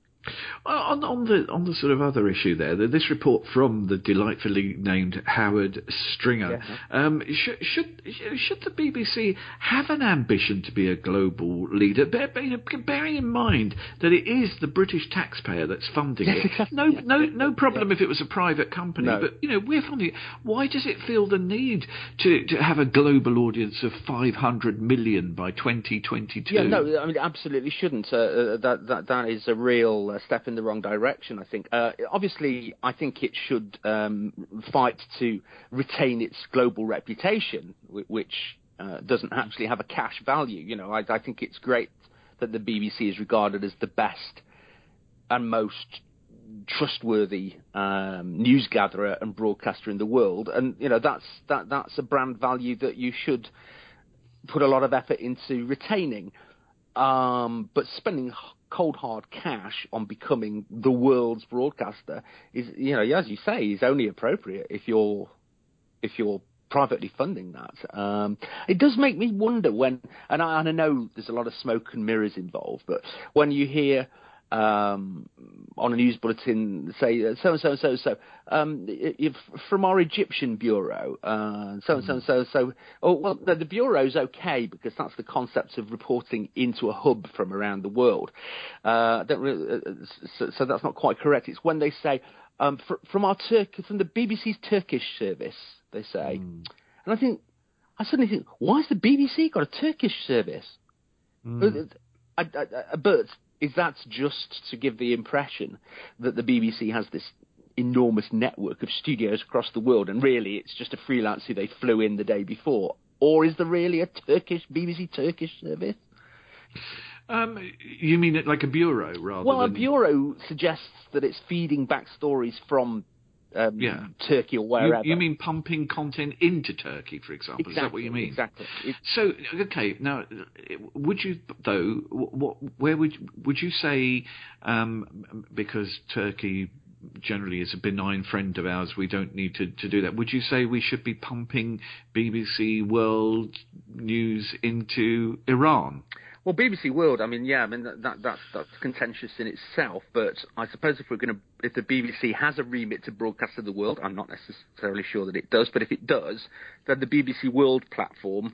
On, on the on the sort of other issue there, this report from the delightfully named Howard Stringer, yeah. um, should, should should the B B C have an ambition to be a global leader, bear, bearing in mind that it is the British taxpayer that's funding it? No, no, no problem yeah. if it was a private company, no. but you know we're funding it. Why does it feel the need to, to have a global audience of five hundred million by twenty twenty-two? Yeah, no, I mean it absolutely shouldn't. Uh, that that that is a real uh, step in the wrong direction, I think. Uh, obviously, I think it should um, fight to retain its global reputation, which uh, doesn't actually have a cash value. You know, I, I think it's great that the B B C is regarded as the best and most trustworthy um, news gatherer and broadcaster in the world, and you know that's that that's a brand value that you should put a lot of effort into retaining. Um, but spending cold hard cash on becoming the world's broadcaster is, you know, as you say, is only appropriate if you're if you're privately funding that. Um, it does make me wonder when, and I, and I know there's a lot of smoke and mirrors involved, but when you hear um, on a news bulletin say so and so and so and so um, if, from our Egyptian bureau, uh, so and so and so and so. Oh well, the, the bureau's okay because that's the concept of reporting into a hub from around the world. Uh, don't really, uh, so, so that's not quite correct. It's when they say um, fr- from our Turk from the B B C's Turkish service. They say, mm. and I think I suddenly think, why has the B B C got a Turkish service? Mm. I, I, I, but is that just to give the impression that the B B C has this enormous network of studios across the world, and really it's just a freelance who they flew in the day before? Or is there really a Turkish B B C Turkish service? Um, you mean it like a bureau rather well, than... a bureau suggests that it's feeding back stories from Um, yeah. Turkey or wherever. You, you mean pumping content into Turkey, for example? Exactly, Is that what you mean? Exactly. It's... So, okay, now, would you, though, what, where would would you say, um, because Turkey generally is a benign friend of ours, we don't need to, to do that, would you say we should be pumping B B C World News into Iran? Well, B B C World, I mean, yeah, I mean that, that that's that's contentious in itself. But I suppose if we're going to, if the B B C has a remit to broadcast to the world, I'm not necessarily sure that it does. But if it does, then the B B C World platform,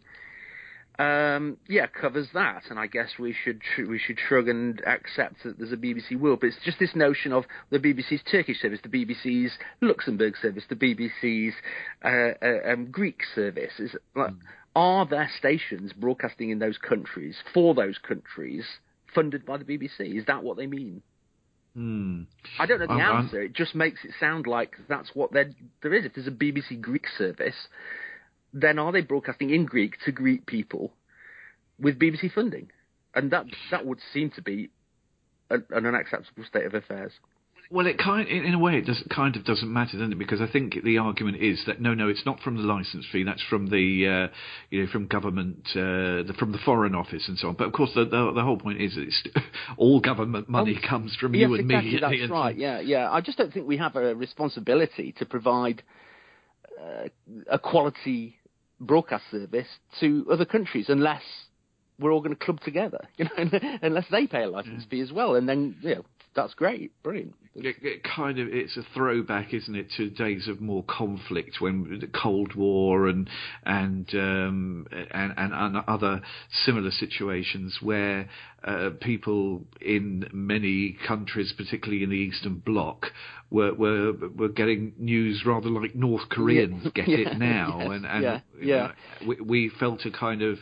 um, yeah, covers that. And I guess we should we should shrug and accept that there's a B B C World. But it's just this notion of the B B C's Turkish service, the B B C's Luxembourg service, the B B C's uh, uh, um, Greek service. Is like. Mm. Are there stations broadcasting in those countries, for those countries, funded by the B B C? Is that what they mean? Mm. I don't know the I'm, answer. I'm... It just makes it sound like that's what there is. If there's a B B C Greek service, then are they broadcasting in Greek to Greek people with B B C funding? And that that would seem to be an, an unacceptable state of affairs. Well, it kind, in a way, it does, kind of doesn't matter, doesn't it? Because I think the argument is that no, no, it's not from the licence fee. That's from the, uh, you know, from government, uh, the, from the Foreign Office and so on. But of course, the the, the whole point is that it's, all government money oh, comes from yes, you and exactly, me. That's and right. Yeah, yeah. I just don't think we have a responsibility to provide uh, a quality broadcast service to other countries unless we're all going to club together, you know, unless they pay a licence yeah. fee as well, and then you know. That's great, brilliant. It, it kind of, it's a throwback, isn't it, to days of more conflict when the Cold War and and um, and, and, and other similar situations where uh, people in many countries, particularly in the Eastern Bloc, were were were getting news rather like North Koreans yeah. get yeah. it now, yes. and and yeah. Yeah. Know, we, we felt a kind of.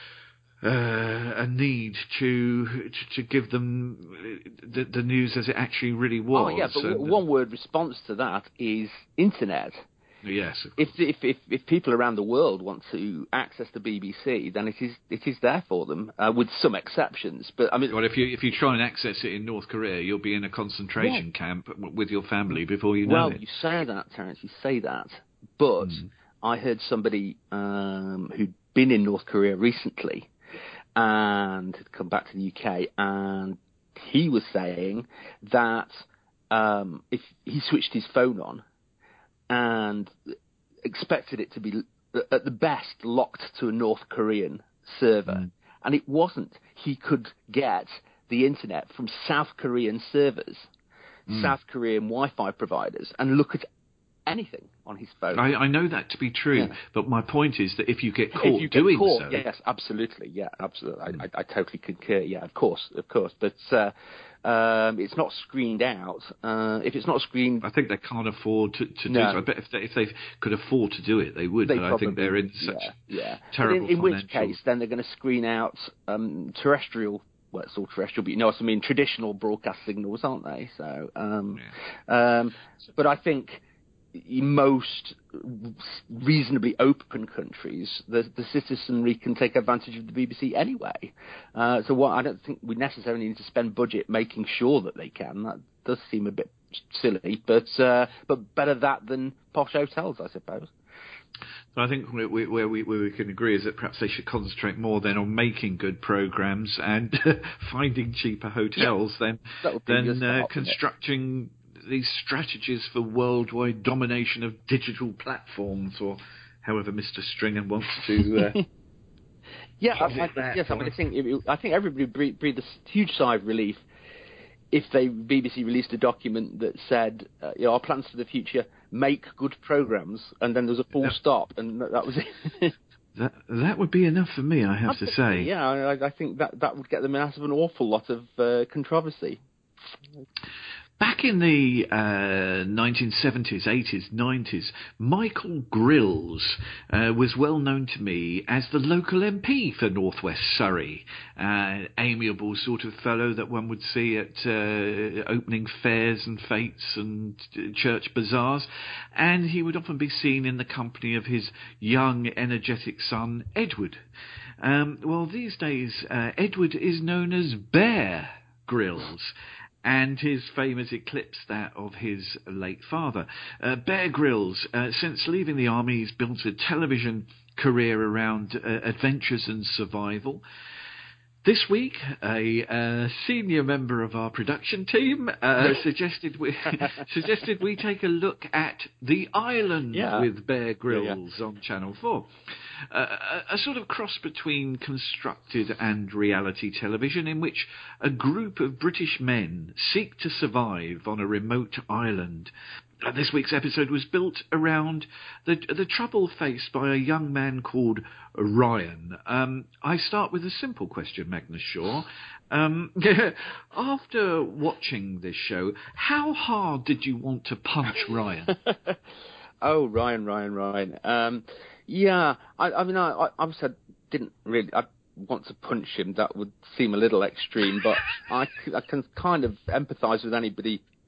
Uh, a need to, to to give them the, the news as it actually really was. Oh yeah, but and, one word response to that is internet. Yes. If, if if if people around the world want to access the B B C, then it is it is there for them, uh, with some exceptions. But I mean, well, if you if you try and access it in North Korea, you'll be in a concentration yeah. camp with your family before you know well, it. Well, you say that, Terence. You say that, but mm. I heard somebody um, who'd been in North Korea recently and had come back to the U K, and he was saying that um, if he switched his phone on and expected it to be at the best locked to a North Korean server, mm. and it wasn't. He could get the internet from South Korean servers, mm. South Korean Wi-Fi providers, and look at anything on his phone. I, I know that to be true, yeah. but my point is that if you get caught if you get doing caught, so, yes, absolutely, yeah, absolutely, mm. I, I, I totally concur. Yeah, of course, of course, but uh, um, it's not screened out. Uh, if it's not screened, I think they can't afford to, to no. do so. I bet if they, if they could afford to do it, they would. They but I think they're in such yeah, yeah. terrible. In, in which financial... case, then they're going to screen out um, terrestrial. Well, it's all terrestrial, but you know what I mean. Traditional broadcast signals, aren't they? So, um, yeah. um, but I think. In most reasonably open countries, the, the citizenry can take advantage of the B B C anyway. Uh, so what, I don't think we necessarily need to spend budget making sure that they can. That does seem a bit silly, but uh, but better that than posh hotels, I suppose. So I think where we, where we where we can agree is that perhaps they should concentrate more then on making good programs and finding cheaper hotels yeah, than than uh, constructing these strategies for worldwide domination of digital platforms, or however Mister Stringham wants to. Uh, yeah, I, I, yes, I mean, I think I think everybody breathed, breathed a huge sigh of relief if they B B C released a document that said, uh, you know, our plans for the future make good programs, and then there was a full yeah. stop, and that was it. That that would be enough for me, I have to say. Yeah, I, I think that that would get them out of an awful lot of uh, controversy. Back in the uh, nineteen seventies, eighties, nineties, Michael Grills uh, was well known to me as the local M P for North West Surrey. Uh, amiable sort of fellow that one would see at uh, opening fairs and fetes and church bazaars. And he would often be seen in the company of his young, energetic son, Edward. Um, well, these days, uh, Edward is known as Bear Grylls. And his fame has eclipsed that of his late father. Uh, Bear Grylls, uh, since leaving the army, he's built a television career around uh, adventures and survival. This week, a uh, senior member of our production team uh, suggested we suggested we take a look at The Island yeah. with Bear Grylls yeah, yeah. on Channel four. Uh, a, a sort of cross between constructed and reality television in which a group of British men seek to survive on a remote island. Uh, this week's episode was built around the the trouble faced by a young man called Ryan. Um, I start with a simple question, Magnus Shaw. Um, after watching this show, how hard did you want to punch Ryan? oh, Ryan, Ryan, Ryan. Um, yeah, I, I mean, I, I obviously didn't really... I, want to punch him. That would seem a little extreme, but I, I can kind of empathise with anybody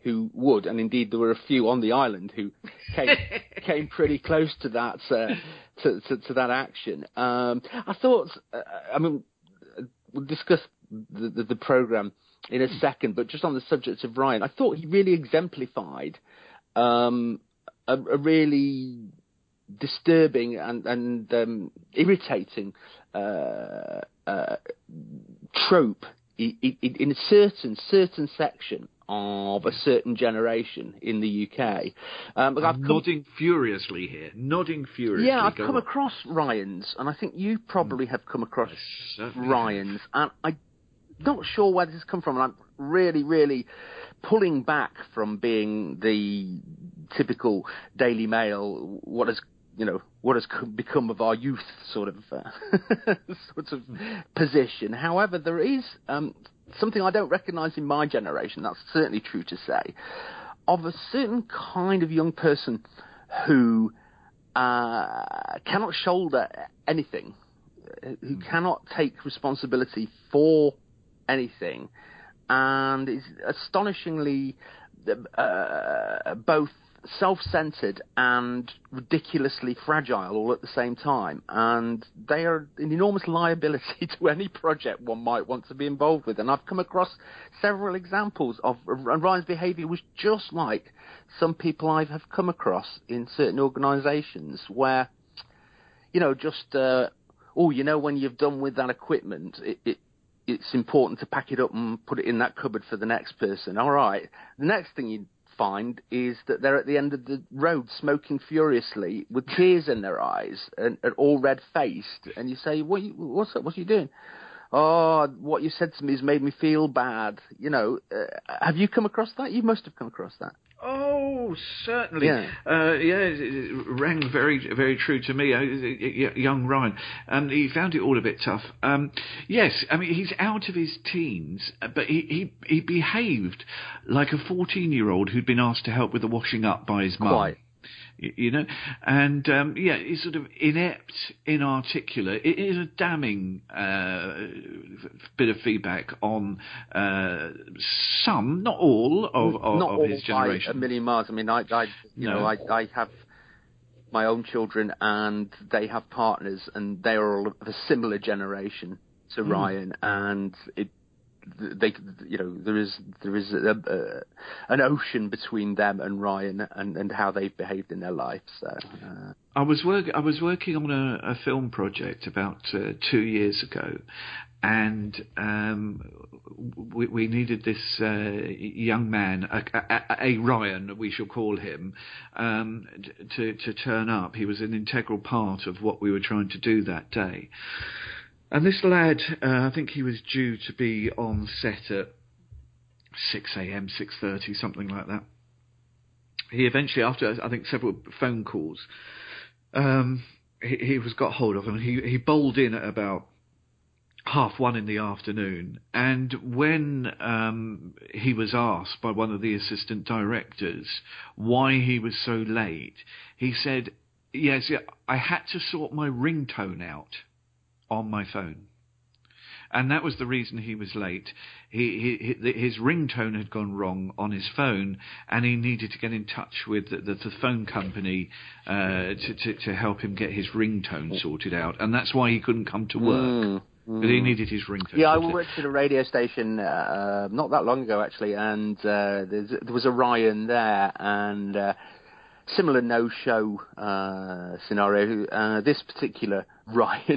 who would, and indeed there were a few on the island who came came pretty close to that uh, to, to to that action. Um, I thought, uh, I mean, we'll discuss the, the, the program in a second, but just on the subject of Ryan, I thought he really exemplified um, a, a really disturbing and, and um, irritating uh, uh, trope in, in, in a certain certain section of a certain generation in the U K. Um, I'm I've come, nodding furiously here, nodding furiously. Yeah, I've Go come on. across Ryan's, and I think you probably have come across Ryan's, and I'm not sure where this has come from, and I'm really, really pulling back from being the typical Daily Mail, what has you know, what has become of our youth sort of uh, sort of position. However, there is um, something I don't recognise in my generation, that's certainly true to say, of a certain kind of young person who uh, cannot shoulder anything, who cannot take responsibility for anything, and is astonishingly uh, both self-centered and ridiculously fragile all at the same time, and they are an enormous liability to any project one might want to be involved with. And I've come across several examples of, and Ryan's behaviour was just like some people I have come across in certain organisations where, you know, just uh, oh, you know, when you've done with that equipment, it, it it's important to pack it up and put it in that cupboard for the next person. All right, the next thing you find is that they're at the end of the road smoking furiously with tears in their eyes and, and all red-faced, and you say, what you, what's up, what are you doing? Oh, what you said to me has made me feel bad. You know, uh, have you come across that? You must have come across that. Oh, certainly. Yeah, uh, yeah it, it rang very, very true to me. Uh, young Ryan, um, he found it all a bit tough. Um, yes, I mean, he's out of his teens, but he, he, he behaved like a fourteen-year-old who'd been asked to help with the washing up by his mum. Quite. You know, and um, yeah, he's sort of inept, inarticulate. It is a damning uh, bit of feedback on uh, some, not all, of, of, not of all his generation. By a million miles. I mean, I, I you No. know, I, I have my own children, and they have partners, and they are all of a similar generation to mm. Ryan, and it. They, you know, there is there is a, a, an ocean between them and Ryan, and, and how they've behaved in their life. So uh. I was work I was working on a, a film project about uh, two years ago, and um, we, we needed this uh, young man, a, a, a Ryan, we shall call him, um, to to turn up. He was an integral part of what we were trying to do that day. And this lad, uh, I think he was due to be on set at six a.m., six thirty, something like that. He eventually, after I think several phone calls, um, he, he was got hold of him. He, he bowled in at about half one in the afternoon. And when um, he was asked by one of the assistant directors why he was so late, he said, yes, yeah, I had to sort my ringtone out on my phone, and that was the reason he was late. He, he his ringtone had gone wrong on his phone, and he needed to get in touch with the, the, the phone company uh, to, to to help him get his ringtone sorted out, and that's why he couldn't come to work. Mm. But he needed his ringtone. Yeah, I worked at a radio station uh, not that long ago, actually, and uh, there was a Ryan there, and uh, similar no-show uh, scenario. Uh, this particular Ryan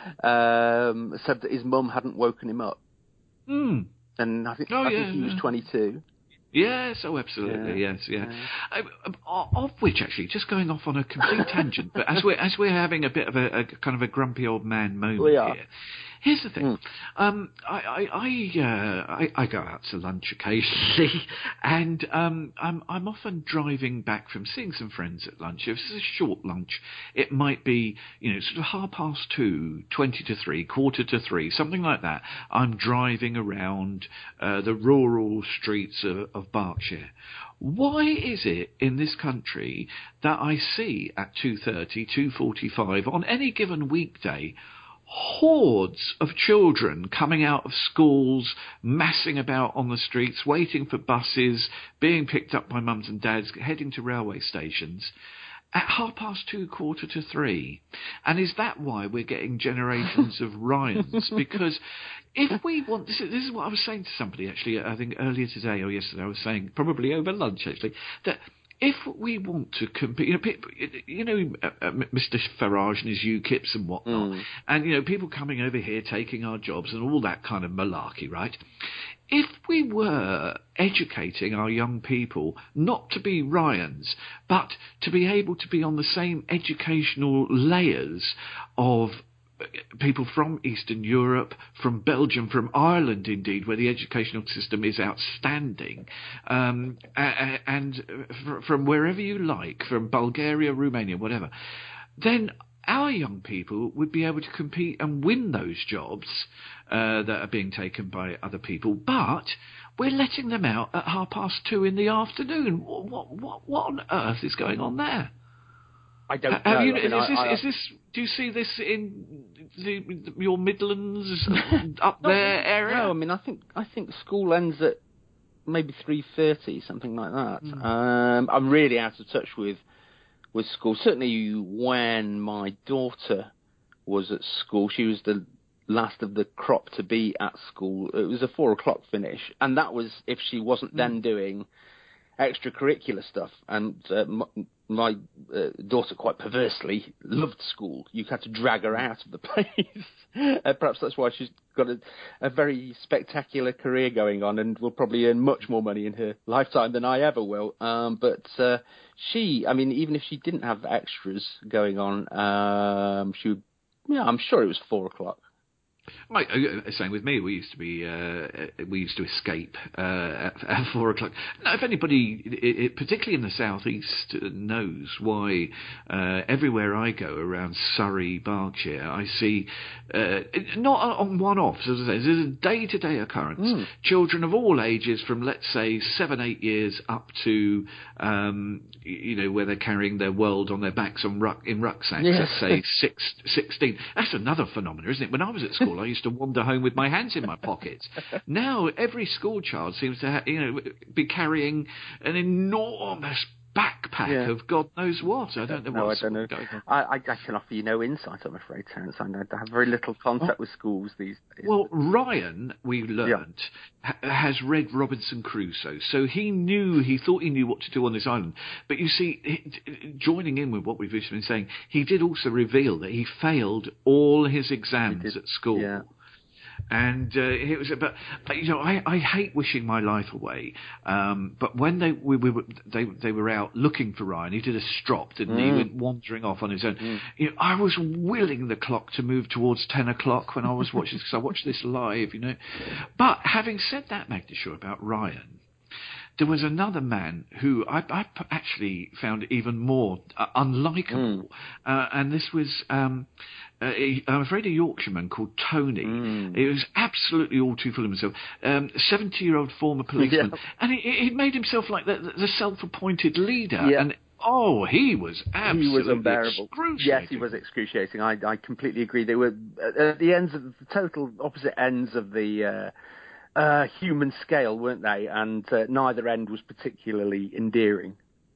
um, said that his mum hadn't woken him up. Mm. And I think, oh, I yeah, think he yeah. was twenty-two. Yes, oh, absolutely, yeah. yes, yeah. yeah. Uh, of which, actually, just going off on a complete tangent, but as we're as we're having a bit of a, a kind of a grumpy old man moment we are. here, here's the thing. Mm. Um, I I I, uh, I I go out to lunch occasionally, and um, I'm I'm often driving back from seeing some friends at lunch. If it's a short lunch, it might be you know sort of half past two, twenty to three, quarter to three, something like that. I'm driving around uh, the rural streets of, of Berkshire. Why is it in this country that I see at two thirty, two forty-five on any given weekday hordes of children coming out of schools, massing about on the streets, waiting for buses, being picked up by mums and dads, heading to railway stations at half past two, quarter to three. And is that why we're getting generations of Ryans? Because if we want, this is, this is what I was saying to somebody, actually, I think earlier today or yesterday, I was saying, probably over lunch, actually, that if we want to compete, you know, people, you know, uh, uh, Mister Farage and his UKIPs and whatnot, mm. and, you know, people coming over here taking our jobs and all that kind of malarkey, right? If we were educating our young people not to be Ryans, but to be able to be on the same educational layers of people from Eastern Europe, from Belgium, from Ireland, indeed, where the educational system is outstanding, um, and from wherever you like, from Bulgaria, Romania, whatever, then our young people would be able to compete and win those jobs uh, that are being taken by other people. But we're letting them out at half past two in the afternoon. What, what, what, what on earth is going on there? I don't Have know. You, I mean, is, I, this, I, is this? Do you see this in the, your Midlands up there area? No, I mean, I think I think school ends at maybe three thirty, something like that. Mm. Um, I'm really out of touch with with school. Certainly, when my daughter was at school, she was the last of the crop to be at school. It was a four o'clock finish, and that was if she wasn't mm. then doing extracurricular stuff. And uh, my, my uh, daughter, quite perversely, loved school. You had to drag her out of the place. uh, perhaps that's why she's got a, a very spectacular career going on and will probably earn much more money in her lifetime than I ever will. Um, but uh, she, I mean, even if she didn't have extras going on, um, she would, yeah, I'm sure it was four o'clock. Right, uh, same with me. We used to be, uh, we used to escape uh, at, at four o'clock. Now, if anybody, it, it, particularly in the southeast, knows why uh, everywhere I go around Surrey, Berkshire, I see uh, not on one-offs. As I say, this is a day-to-day occurrence. Mm. Children of all ages, from let's say seven, eight years up to, um, you know, where they're carrying their world on their backs on ruck, in rucksacks. Yes. Let's say six, sixteen. That's another phenomenon, isn't it? When I was at school, I used to wander home with my hands in my pockets. Now every school child seems to, ha- you know, be carrying an enormous backpack yeah. of God knows what. I don't know no, what's I don't know. going on. I, I can offer you no insight, I'm afraid, Terence. I have very little contact oh. with schools these days. Well, Ryan, we learned, yeah. ha- has read Robinson Crusoe, so he knew, he thought he knew what to do on this island. But you see, he, joining in with what we've just been saying, he did also reveal that he failed all his exams at school. Yeah. And uh, it was about, you know, I, I hate wishing my life away. Um, but when they we, we were they they were out looking for Ryan, he did a strop, didn't mm. he? He went wandering off on his own. Mm. You know, I was willing the clock to move towards ten o'clock when I was watching, because I watched this live, you know. But having said that, Magda Shaw, about Ryan, there was another man who I, I actually found even more uh, unlikable, mm. uh, and this was, um, uh, a, I'm afraid, a Yorkshireman called Tony. Mm. He was absolutely all too full of himself. Um, seventy-year-old former policeman, yeah. and he, he made himself like the, the self-appointed leader. Yeah. And oh, he was absolutely he was unbearable. Excruciating. Yes, he was excruciating. I, I completely agree. They were at the ends of the total opposite ends of the. Uh, Uh, human scale, weren't they? And uh, neither end was particularly endearing.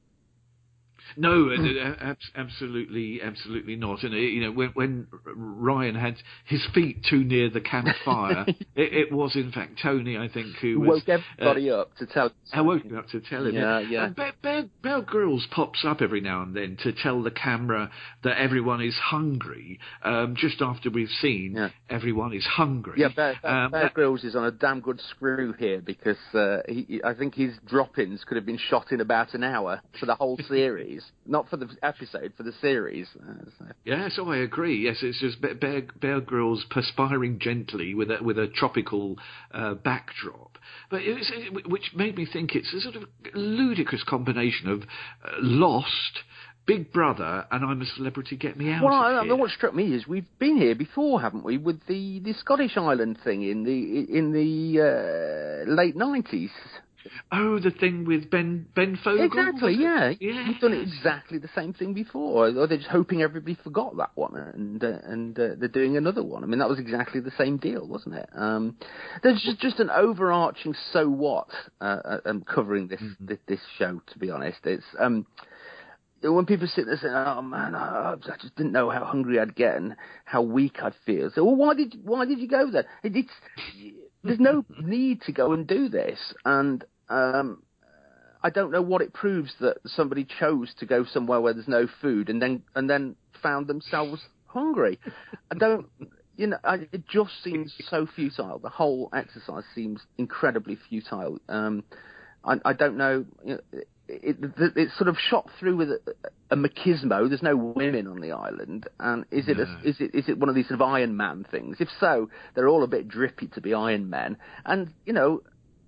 No, uh, absolutely, absolutely not. And uh, you know, when, when Ryan had his feet too near the campfire, it, it was in fact Tony, I think, who was, woke everybody uh, up to tell. I woke him up to tell him. Yeah, yeah. And Bear, Bear, Bear Grylls pops up every now and then to tell the camera that everyone is hungry. Um, just after we've seen yeah. everyone is hungry. Yeah, Bear, Bear, um, Bear Grylls is on a damn good screw here, because uh, he, I think his drop-ins could have been shot in about an hour for the whole series. Not for the episode, for the series. Uh, so. Yeah, so I agree. Yes, it's just Bear, Bear Grylls perspiring gently with a, with a tropical uh, backdrop. But it was, it, which made me think it's a sort of ludicrous combination of uh, Lost, Big Brother, and I'm a Celebrity, Get Me Out well, of I, Here. I mean, what struck me is we've been here before, haven't we, with the, the Scottish Island thing in the in the uh, late nineties. Oh, the thing with Ben Ben Fogle? Exactly, yeah. Yes. You've done exactly the same thing before. Or they're just hoping everybody forgot that one, and uh, and uh, they're doing another one. I mean, that was exactly the same deal, wasn't it? Um, there's just, just an overarching so what uh, um, covering this, mm-hmm. this this show. To be honest, it's um, when people sit there saying, "Oh man, I, I just didn't know how hungry I'd get and how weak I'd feel." So, well, why did why did you go there? It, it's there's no need to go and do this, and um, I don't know what it proves that somebody chose to go somewhere where there's no food and then and then found themselves hungry. I don't, you know, I, it just seems so futile. The whole exercise seems incredibly futile. Um, I, I don't know. You know it, it, it's sort of shot through with a, a machismo. There's no women on the island, and is it, no. a, is it is it one of these sort of Iron Man things? If so, they're all a bit drippy to be Iron Men, and you know.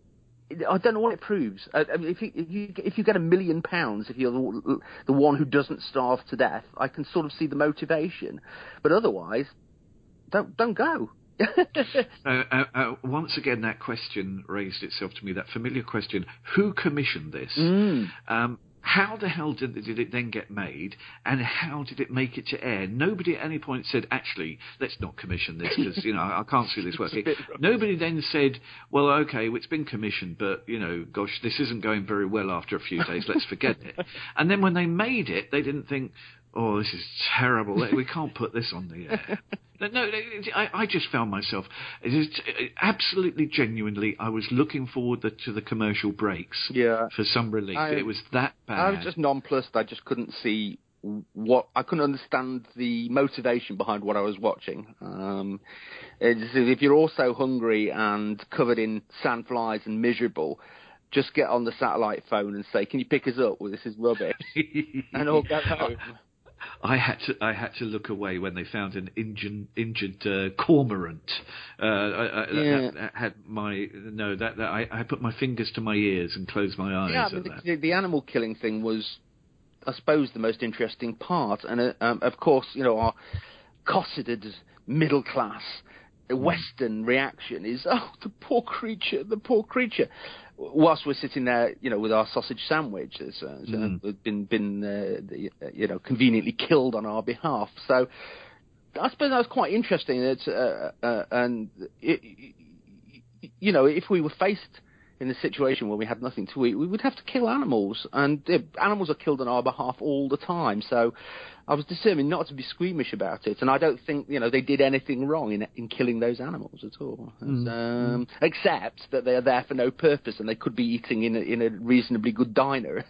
I don't know what it proves. I mean, if you if you if you get a million pounds, if you're the, the one who doesn't starve to death, I can sort of see the motivation. But otherwise, don't don't go. uh, uh, uh, once again, that question raised itself to me. That familiar question: who commissioned this? Mm. Um, How the hell did, did it then get made, and how did it make it to air? Nobody at any point said, actually, let's not commission this, because, you know, I can't see this working. Nobody then said, well, okay, well, it's been commissioned, but, you know, gosh, this isn't going very well after a few days, let's forget it. And then when they made it, they didn't think, oh, this is terrible, we can't put this on the air. No, I, I just found myself, absolutely genuinely, I was looking forward to the commercial breaks yeah. for some relief. I, it was that bad. I was just nonplussed. I just couldn't see what, I couldn't understand the motivation behind what I was watching. Um, if you're also hungry and covered in sandflies and miserable, just get on the satellite phone and say, can you pick us up? Well, this is rubbish. And all go home. I had to I had to look away when they found an injured injured uh, cormorant. Uh, I, I, yeah. that, that had my no that, that I, I put my fingers to my ears and closed my eyes. Yeah, I at mean, that. The, the animal killing thing was, I suppose, the most interesting part, and uh, um, of course, you know, our cosseted middle class Western reaction is, oh, the poor creature, the poor creature. Whilst we're sitting there, you know, with our sausage sandwich, that's uh, mm. been been uh, you know conveniently killed on our behalf. So I suppose that was quite interesting. That uh, uh, and it, you know, if we were faced in the situation where we had nothing to eat, we would have to kill animals, and uh, animals are killed on our behalf all the time. So I was determined not to be squeamish about it, and I don't think you know they did anything wrong in in killing those animals at all, mm. um, except that they are there for no purpose, and they could be eating in a, in a reasonably good diner.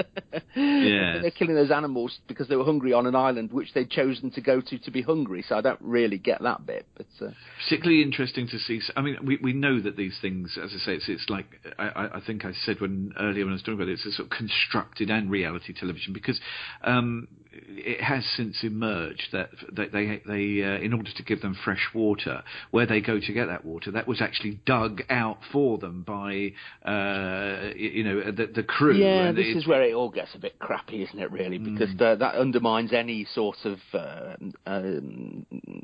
Yeah, they're killing those animals because they were hungry on an island which they'd chosen to go to to be hungry. So I don't really get that bit. But uh, particularly interesting to see. I mean, we we know that these things, as I say, it's it's like I, I think I said when earlier when I was talking about it, it's a sort of constructed and reality television because. Um, It has since emerged that they, they, they uh, in order to give them fresh water, where they go to get that water, that was actually dug out for them by, uh, you know, the, the crew. Yeah, and this it, is where it all gets a bit crappy, isn't it, really? Because mm. the, that undermines any sort of uh, um,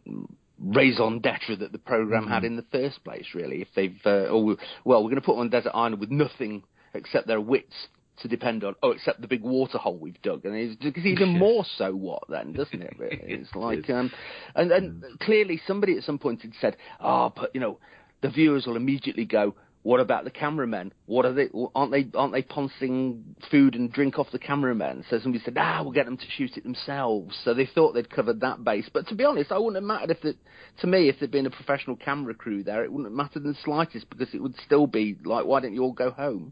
raison d'etre that the programme mm. had in the first place, really. If they've, uh, oh, well, we're going to put them on a desert island with nothing except their wits to depend on, oh, except the big water hole we've dug, and it's, it's even more so what then, doesn't it? Really, it's like, um, and and mm. clearly somebody at some point had said, oh, but you know, the viewers will immediately go, what about the cameramen? What are they? Aren't they? Aren't they poncing food and drink off the cameramen? So somebody said, ah, we'll get them to shoot it themselves. So they thought they'd covered that base. But to be honest, I wouldn't have mattered if it, to me, if there'd been a professional camera crew there, it wouldn't have mattered in the slightest because it would still be like, why don't you all go home?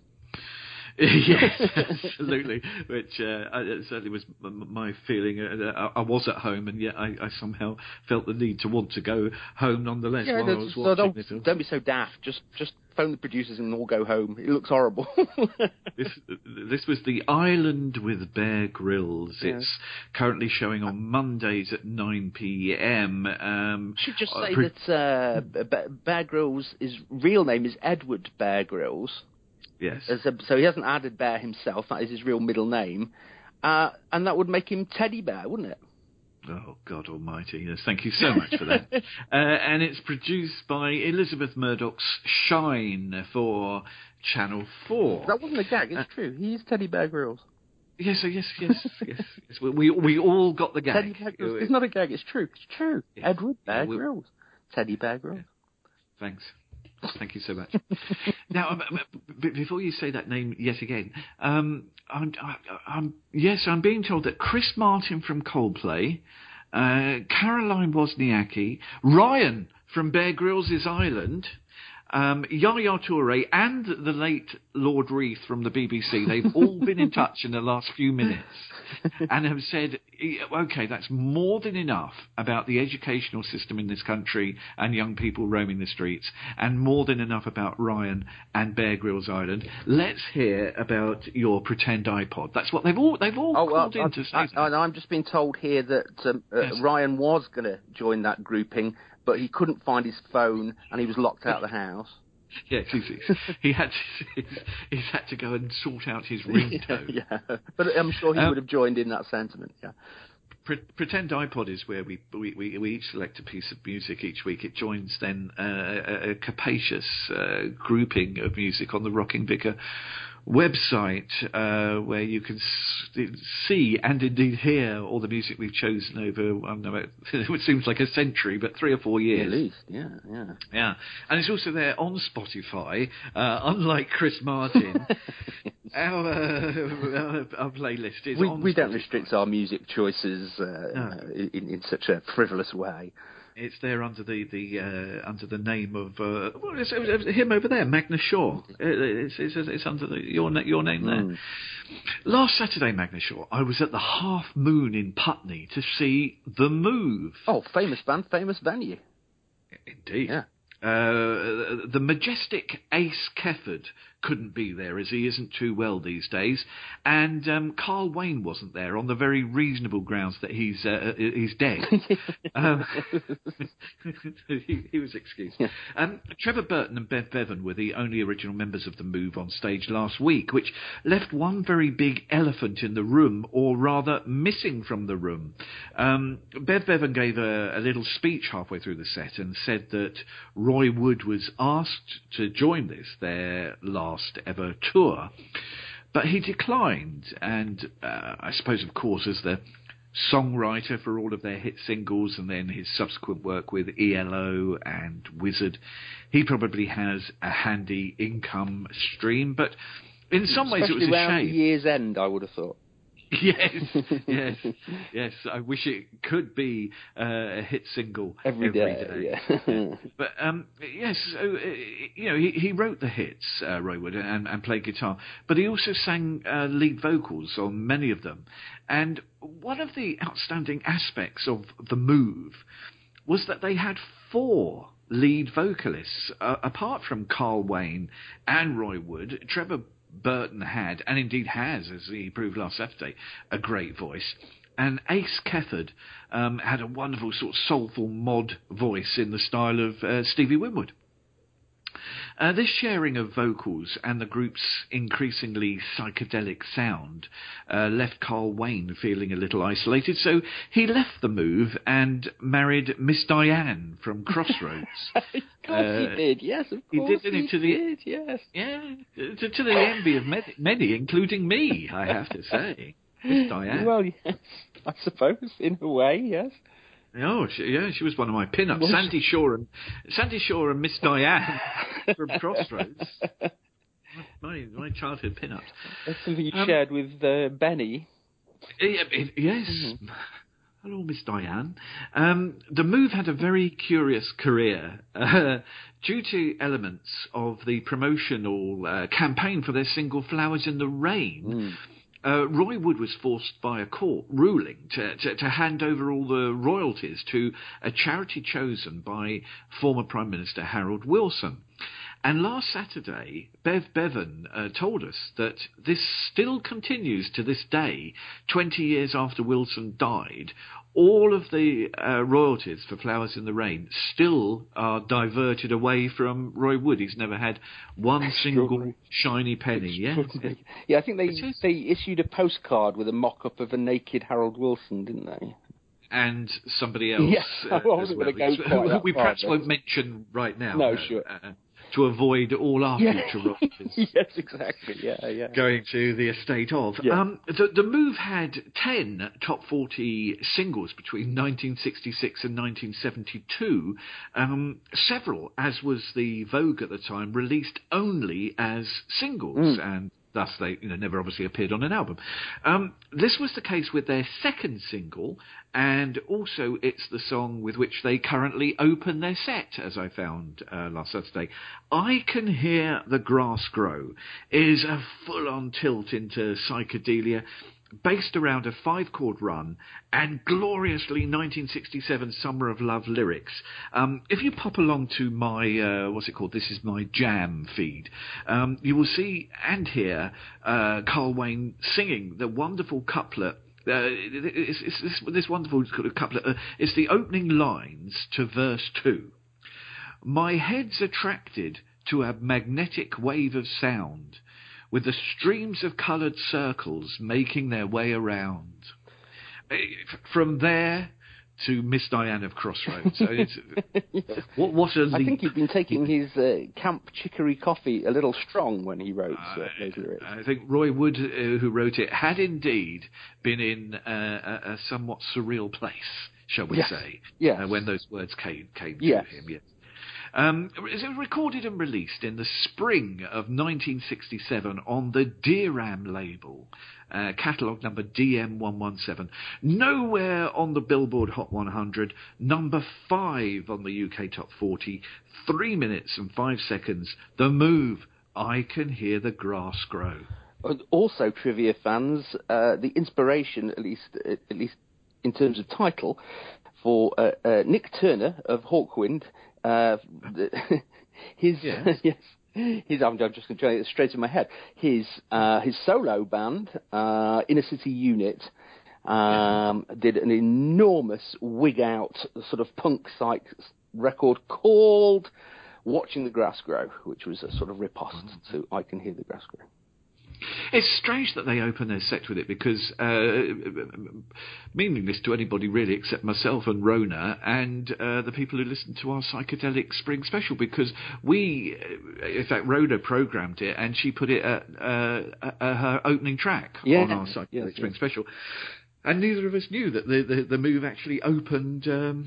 Yes, absolutely. Which uh, I, it certainly was my feeling. Uh, I, I was at home, and yet I, I somehow felt the need to want to go home nonetheless yeah, while I was so watching don't, it. Don't be so daft. Just, just phone the producers and all go home. It looks horrible. this, this was The Island with Bear Grylls. Yeah. It's currently showing on Mondays at nine p.m. Um, should just say pre- that uh, Bear Grylls' his real name is Edward Bear Grylls. Yes. A, so he hasn't added Bear himself. That is his real middle name. Uh, and that would make him Teddy Bear, wouldn't it? Oh, God almighty. Yes, thank you so much for that. uh, and it's produced by Elizabeth Murdoch's Shine for Channel four. That wasn't a gag, it's uh, true. He's Teddy Bear Grylls. Yes, yes, yes, yes. yes. We, we all got the gag. Teddy Bear Grylls. It's not a gag, it's true. It's true. Yeah. Edward Bear yeah, we, Grylls. Teddy Bear Grylls. Yeah. Thanks. Thank you so much. Now, um, b- before you say that name yet again, um, I'm, I, I'm, yes, I'm being told that Chris Martin from Coldplay, uh, Caroline Wozniacki, Ryan from Bear Grylls' Island, um, Yaya Toure, and the late Lord Reith from the B B C, they've all been in touch in the last few minutes and have said, OK, that's more than enough about the educational system in this country and young people roaming the streets, and more than enough about Ryan and Bear Grylls Island. Let's hear about your pretend iPod. That's what they've all they've all oh, called well, in to say. I, I, I'm just being told here that um, uh, yes. Ryan was going to join that grouping, but he couldn't find his phone and he was locked out of the house. Yes, he's, he's, he had to, he's, he's had to go and sort out his ringtone. yeah, but I'm sure he um, would have joined in that sentiment. Yeah. Pre- Pretend iPod is where we, we, we, we each select a piece of music each week. It joins then uh, a, a capacious uh, grouping of music on the Rocking Vicar website, uh, where you can s- see and indeed hear all the music we've chosen over, I don't know, it seems like a century, but three or four years. At least, yeah, yeah. Yeah, and it's also there on Spotify, uh, unlike Chris Martin. Our, uh, our playlist is we, on We Spotify. don't restrict our music choices uh, no. in, in such a frivolous way. It's there under the the uh, under the name of uh, well, it's, it's him over there, Magnus Shaw. It's, it's, it's under the, your your name there. Mm. Last Saturday, Magnus Shaw, I was at the Half Moon in Putney to see The Move. Oh, famous band, famous venue. Indeed. Yeah. Uh, the majestic Ace Kefford couldn't be there, as he isn't too well these days, and um, Carl Wayne wasn't there on the very reasonable grounds that he's uh, he's dead. um, he, he was excused. Yeah. Um, Trevor Burton and Bev Bevan were the only original members of The Move on stage last week, which left one very big elephant in the room, or rather missing from the room. Um, Bev Bevan gave a, a little speech halfway through the set and said that Roy Wood was asked to join this, their last ever tour, but he declined, and uh, I suppose, of course, as the songwriter for all of their hit singles and then his subsequent work with E L O and Wizard, he probably has a handy income stream, but in some Especially ways it was a around shame. The year's end, I would have thought. Yes, yes, yes. I wish it could be uh, a hit single every, every day. day. Yeah. Yeah. But um, yes, so, uh, you know, he, he wrote the hits, uh, Roy Wood, and, and played guitar, but he also sang uh, lead vocals on many of them. And one of the outstanding aspects of The Move was that they had four lead vocalists, uh, apart from Carl Wayne and Roy Wood. Trevor Burton had, and indeed has, as he proved last Saturday, a great voice. And Ace Kefford um, had a wonderful sort of soulful mod voice in the style of uh, Stevie Winwood. Uh, this sharing of vocals and the group's increasingly psychedelic sound uh, left Carl Wayne feeling a little isolated, so he left The Move and married Miss Diane from Crossroads. Of course uh, he did, yes, of course he did, he, to the, did, yes. Yeah, to, to the envy of many, many, including me, I have to say. Miss Diane. Well, yes, I suppose, in a way, yes. Oh, she, yeah, she was one of my pin-ups. Sandy Shaw and Sandy Shaw and Miss Diane from Crossroads. My my childhood pin-ups. That's something you um, shared with uh, Benny. It, it, yes. Mm-hmm. Hello, Miss Diane. Um, the Move had a very curious career uh, due to elements of the promotional uh, campaign for their single "Flowers in the Rain." Mm. Uh, Roy Wood was forced by a court ruling to, to, to hand over all the royalties to a charity chosen by former Prime Minister Harold Wilson. And last Saturday, Bev Bevan uh, told us that this still continues to this day, twenty years after Wilson died. All of the uh, royalties for Flowers in the Rain still are diverted away from Roy Wood. He's never had one single shiny penny. Yeah, yeah. I think they they issued a postcard with a mock-up of a naked Harold Wilson, didn't they? and somebody else. Yes, uh, I wasn't well. going to go quite that We far, perhaps but... won't mention right now. No, no sure. Uh, to avoid all our yeah. future royalties. Yes, exactly. Yeah, yeah. Going to the estate of. Yeah. Um, the, the Move had ten top forty singles between nineteen sixty-six and nineteen seventy-two. Um, several, as was the Vogue at the time, released only as singles, Mm. and thus they you know, never obviously appeared on an album. Um, this was the case with their second single, and also it's the song with which they currently open their set, as I found uh, last Saturday. I Can Hear the Grass Grow is a full-on tilt into psychedelia, based around a five-chord run and gloriously nineteen sixty-seven Summer of Love lyrics. Um, if you pop along to my, uh, what's it called, This Is My Jam feed, um, you will see and hear uh, Carl Wayne singing the wonderful couplet. Uh, it's, it's, it's, this wonderful couplet. Uh, it's the opening lines to verse two. My head's attracted to a magnetic wave of sound, with the streams of coloured circles making their way around. From there to Miss Diane of Crossroads. So it's, yes. what, what a leap. I think he'd been taking his uh, Camp Chicory coffee a little strong when he wrote uh, those lyrics. I think Roy Wood, uh, who wrote it, had indeed been in uh, a, a somewhat surreal place, shall we yes. say, yes. Uh, when those words came, came yes. to him. Yes. Um, it was recorded and released in the spring of nineteen sixty-seven on the Deeram label, uh, catalogue number D M one one seven. Nowhere on the Billboard Hot one hundred, number five on the U K Top forty, three minutes and five seconds. The Move, I Can Hear the Grass Grow. Also, trivia fans, uh, the inspiration, at least, at least in terms of title, for uh, uh, Nick Turner of Hawkwind. Uh, his yes, yes, his. I'm just going to try it straight in my head. His uh, his solo band, uh, Inner City Unit, um, yeah. did an enormous wig out sort of punk psych record called "Watching the Grass Grow," which was a sort of riposte mm-hmm. to "I Can Hear the Grass Grow." It's strange that they open their set with it because, uh, meaningless to anybody really except myself and Rona and uh, the people who listen to our Psychedelic Spring Special, because we, in fact, Rona programmed it and she put it at uh, uh, her opening track yeah. on our Psychedelic yes, Spring yes. Special. And neither of us knew that the, the, the Move actually opened... Um,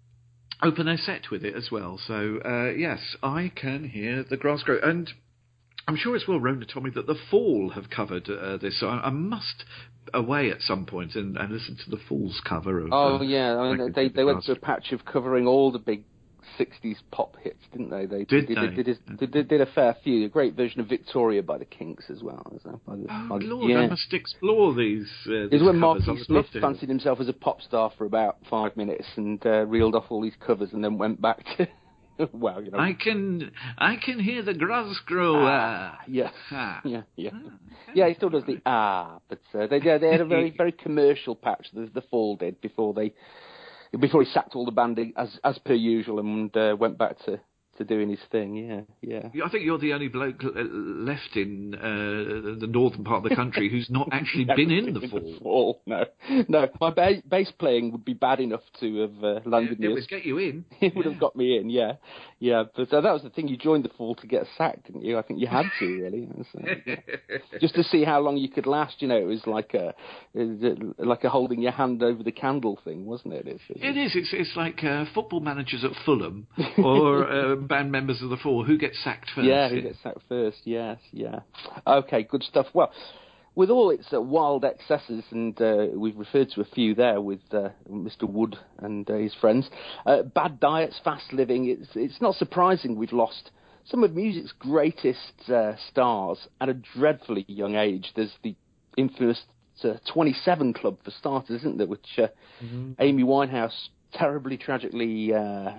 open their set with it as well. So, uh, yes, I Can Hear the Grass Grow. And I'm sure it's well Rona told me that The Fall have covered uh, this, so I, I must away at some point and, and listen to The Fall's cover of... Oh, um, yeah, I mean, they, they went through a patch of covering all the big sixties pop hits, didn't they? They did, did, they? Did, did, did, did, did a fair few. A great version of Victoria by the Kinks as well. So, by the, oh, by the, Lord, yeah. I must explore these, uh, these It was when covers. Marky Smith fancied himself as a pop star for about five minutes and uh, reeled off all these covers and then went back to... well, you know. I can I can hear the grass grow. Ah, uh, yes. ah. Yeah, yeah. Ah, yeah, he still does the ah, but uh, they, they had a very, very commercial patch, the, the Fall did, before they... Before he sacked all the banding, as as per usual, and uh, went back to, to doing his thing, yeah, yeah. I think you're the only bloke left in uh, the northern part of the country who's not actually been in the Fall. the Fall. No, no. My ba- bass playing would be bad enough to have uh, landed it, it me. would get you in. It would yeah. have got me in, yeah, yeah. But uh, that was the thing. You joined the Fall to get sacked, didn't you? I think you had to, really, so, yeah. Just to see how long you could last. You know, it was like a it was like a holding your hand over the candle thing, wasn't it? It's, it's, it is. It's it's like uh, football managers at Fulham or uh, band members of the Fall. Who gets sacked first? Yeah, who gets sacked first? Yes, yeah. Okay, good stuff. Well, with all its uh, wild excesses, and uh, we've referred to a few there with uh, Mister Wood and uh, his friends, uh, bad diets, fast living, it's it's not surprising we've lost some of music's greatest uh, stars at a dreadfully young age. There's the infamous uh, twenty-seven Club, for starters, isn't there, which uh, mm-hmm. Amy Winehouse terribly, tragically uh,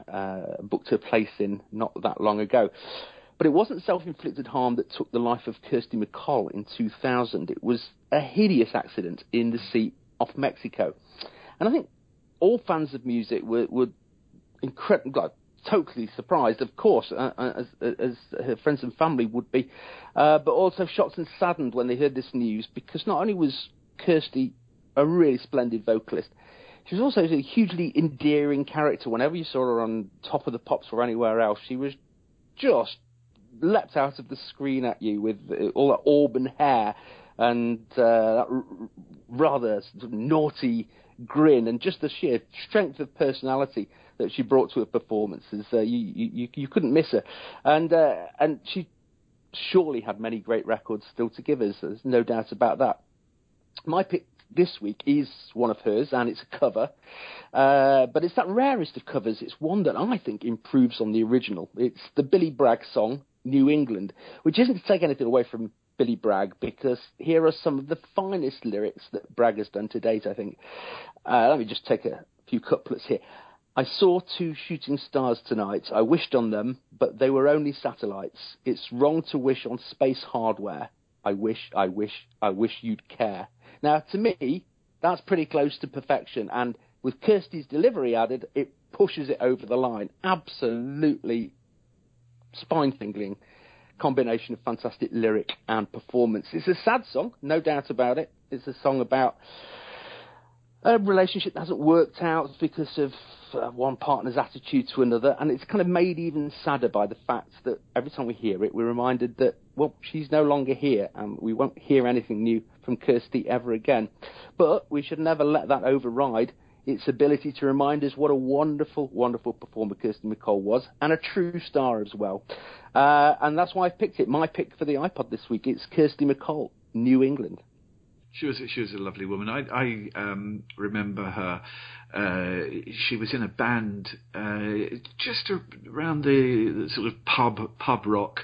uh, booked her place in not that long ago. But it wasn't self-inflicted harm that took the life of Kirsty MacColl in two thousand. It was a hideous accident in the sea off Mexico. And I think all fans of music were, were incredibly, like, totally surprised, of course, uh, as, as her friends and family would be, uh, but also shocked and saddened when they heard this news, because not only was Kirsty a really splendid vocalist, she was also a hugely endearing character. Whenever you saw her on Top of the Pops or anywhere else, she was just leapt out of the screen at you with all that auburn hair and uh, that r- rather sort of naughty grin and just the sheer strength of personality that she brought to her performances. Uh, you, you you couldn't miss her, and uh, and she surely had many great records still to give us. There's no doubt about that. My pick this week is one of hers, and it's a cover, uh, but it's that rarest of covers. It's one that I think improves on the original. It's the Billy Bragg song, New England, which isn't to take anything away from Billy Bragg, because here are some of the finest lyrics that Bragg has done to date, I think. Uh, let me just take a few couplets here. I saw two shooting stars tonight. I wished on them, but they were only satellites. It's wrong to wish on space hardware. I wish, I wish, I wish you'd care. Now, to me, that's pretty close to perfection, and with Kirsty's delivery added, it pushes it over the line. Absolutely spine-tingling combination of fantastic lyric and performance. It's a sad song, no doubt about it. It's a song about a relationship that hasn't worked out because of uh, one partner's attitude to another, and it's kind of made even sadder by the fact that every time we hear it, we're reminded that, well, she's no longer here, and we won't hear anything new from Kirsty ever again. But we should never let that override its ability to remind us what a wonderful, wonderful performer Kirsty MacColl was, and a true star as well. Uh, and that's why I picked it. My pick for the iPod this week, it's Kirsty MacColl, New England. She was she was a lovely woman. I I um, remember her. Uh, she was in a band uh, just around the, the sort of pub pub rock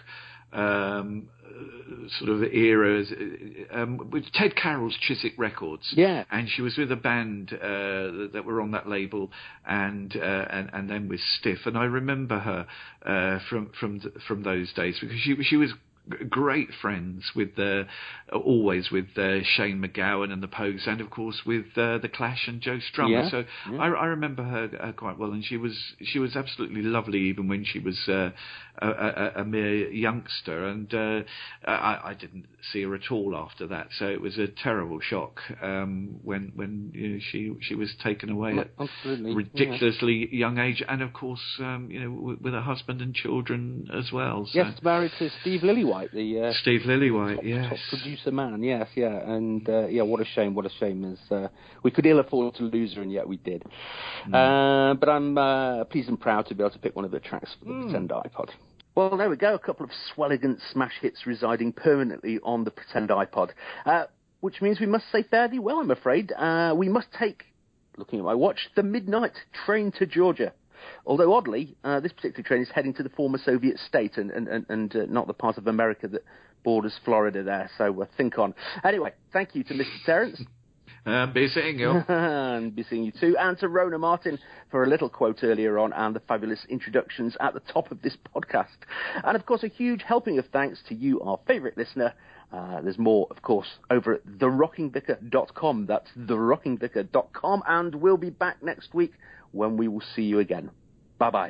um, sort of eras um, with Ted Carroll's Chiswick Records. Yeah, and she was with a band uh, that, that were on that label, and uh, and and then with Stiff. And I remember her uh, from from from those days because she she was great friends with uh, always with uh, Shane MacGowan and the Pogues, and of course with uh, the Clash and Joe Strummer. Yeah, so yeah. I, I remember her uh, quite well, and she was she was absolutely lovely even when she was uh, a, a, a mere youngster. And uh, I, I didn't see her at all after that, so it was a terrible shock um, when when you know, she she was taken away at Absolutely, ridiculously yeah. young age, and of course um, you know with, with a husband and children as well. So. Yes, married to Steve Lillywhite. The, uh, Steve Lillywhite, top, yes. top producer man, yes, yeah, and uh, yeah, what a shame, what a shame. Is uh, we could ill afford to lose her, and yet we did. Mm. Uh, but I'm uh, pleased and proud to be able to pick one of the tracks for the mm. Pretend iPod. Well, there we go, a couple of swelligant smash hits residing permanently on the Pretend iPod, uh, which means we must say fairly well, I'm afraid. Uh, we must take, looking at my watch, the midnight train to Georgia. Although, oddly, uh, this particular train is heading to the former Soviet state and, and, and, and uh, not the part of America that borders Florida there, so uh, think on. Anyway, thank you to Mister Terence. Uh, be seeing you. and be seeing you too. And to Rona Martin for a little quote earlier on and the fabulous introductions at the top of this podcast. And, of course, a huge helping of thanks to you, our favourite listener. Uh, there's more, of course, over at the rocking vicar dot com. That's the rocking vicar dot com. And we'll be back next week when we will see you again. Bye-bye.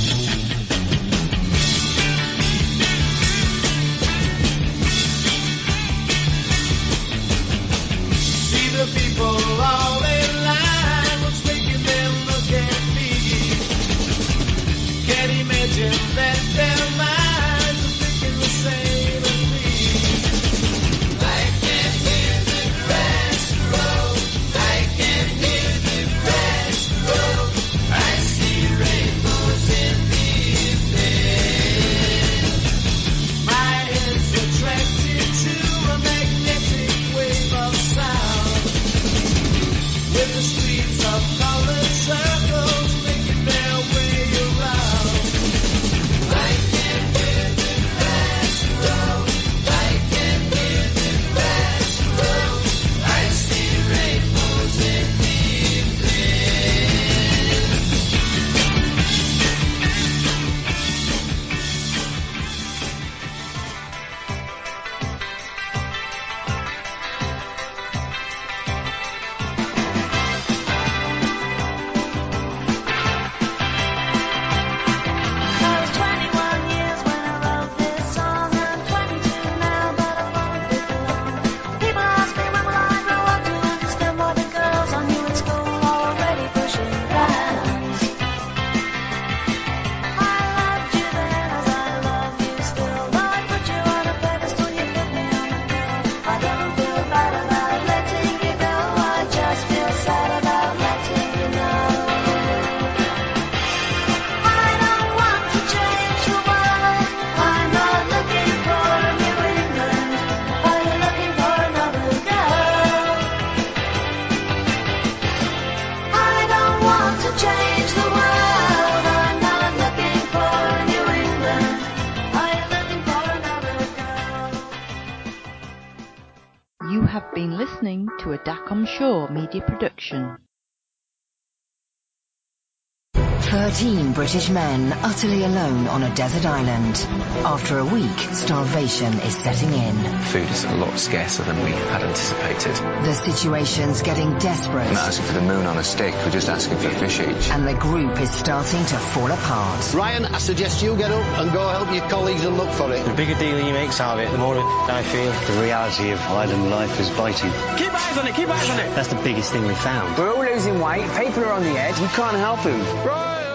See the people all in line, what's making them look at me? Can't imagine that their minds are thinking the same as me. I can hear the grass grow, I can hear the grass grow, I see rainbows in the evening. My head's attracted to a magnetic wave of sound, with the streets of colored circles making their way around. I listening to a Dacom Shaw media production. Thirteen British men utterly alone on a desert island. After a week, starvation is setting in. Food is a lot scarcer than we had anticipated. The situation's getting desperate. We're not asking for the moon on a stick, we're just asking for fish each. And the group is starting to fall apart. Ryan, I suggest you get up and go help your colleagues and look for it. The bigger deal he makes out of it, the more I feel. The reality of island life is biting. Keep eyes on it, keep eyes on it! That's the biggest thing we found. We're all losing weight, people are on the edge, we can't help him. Right!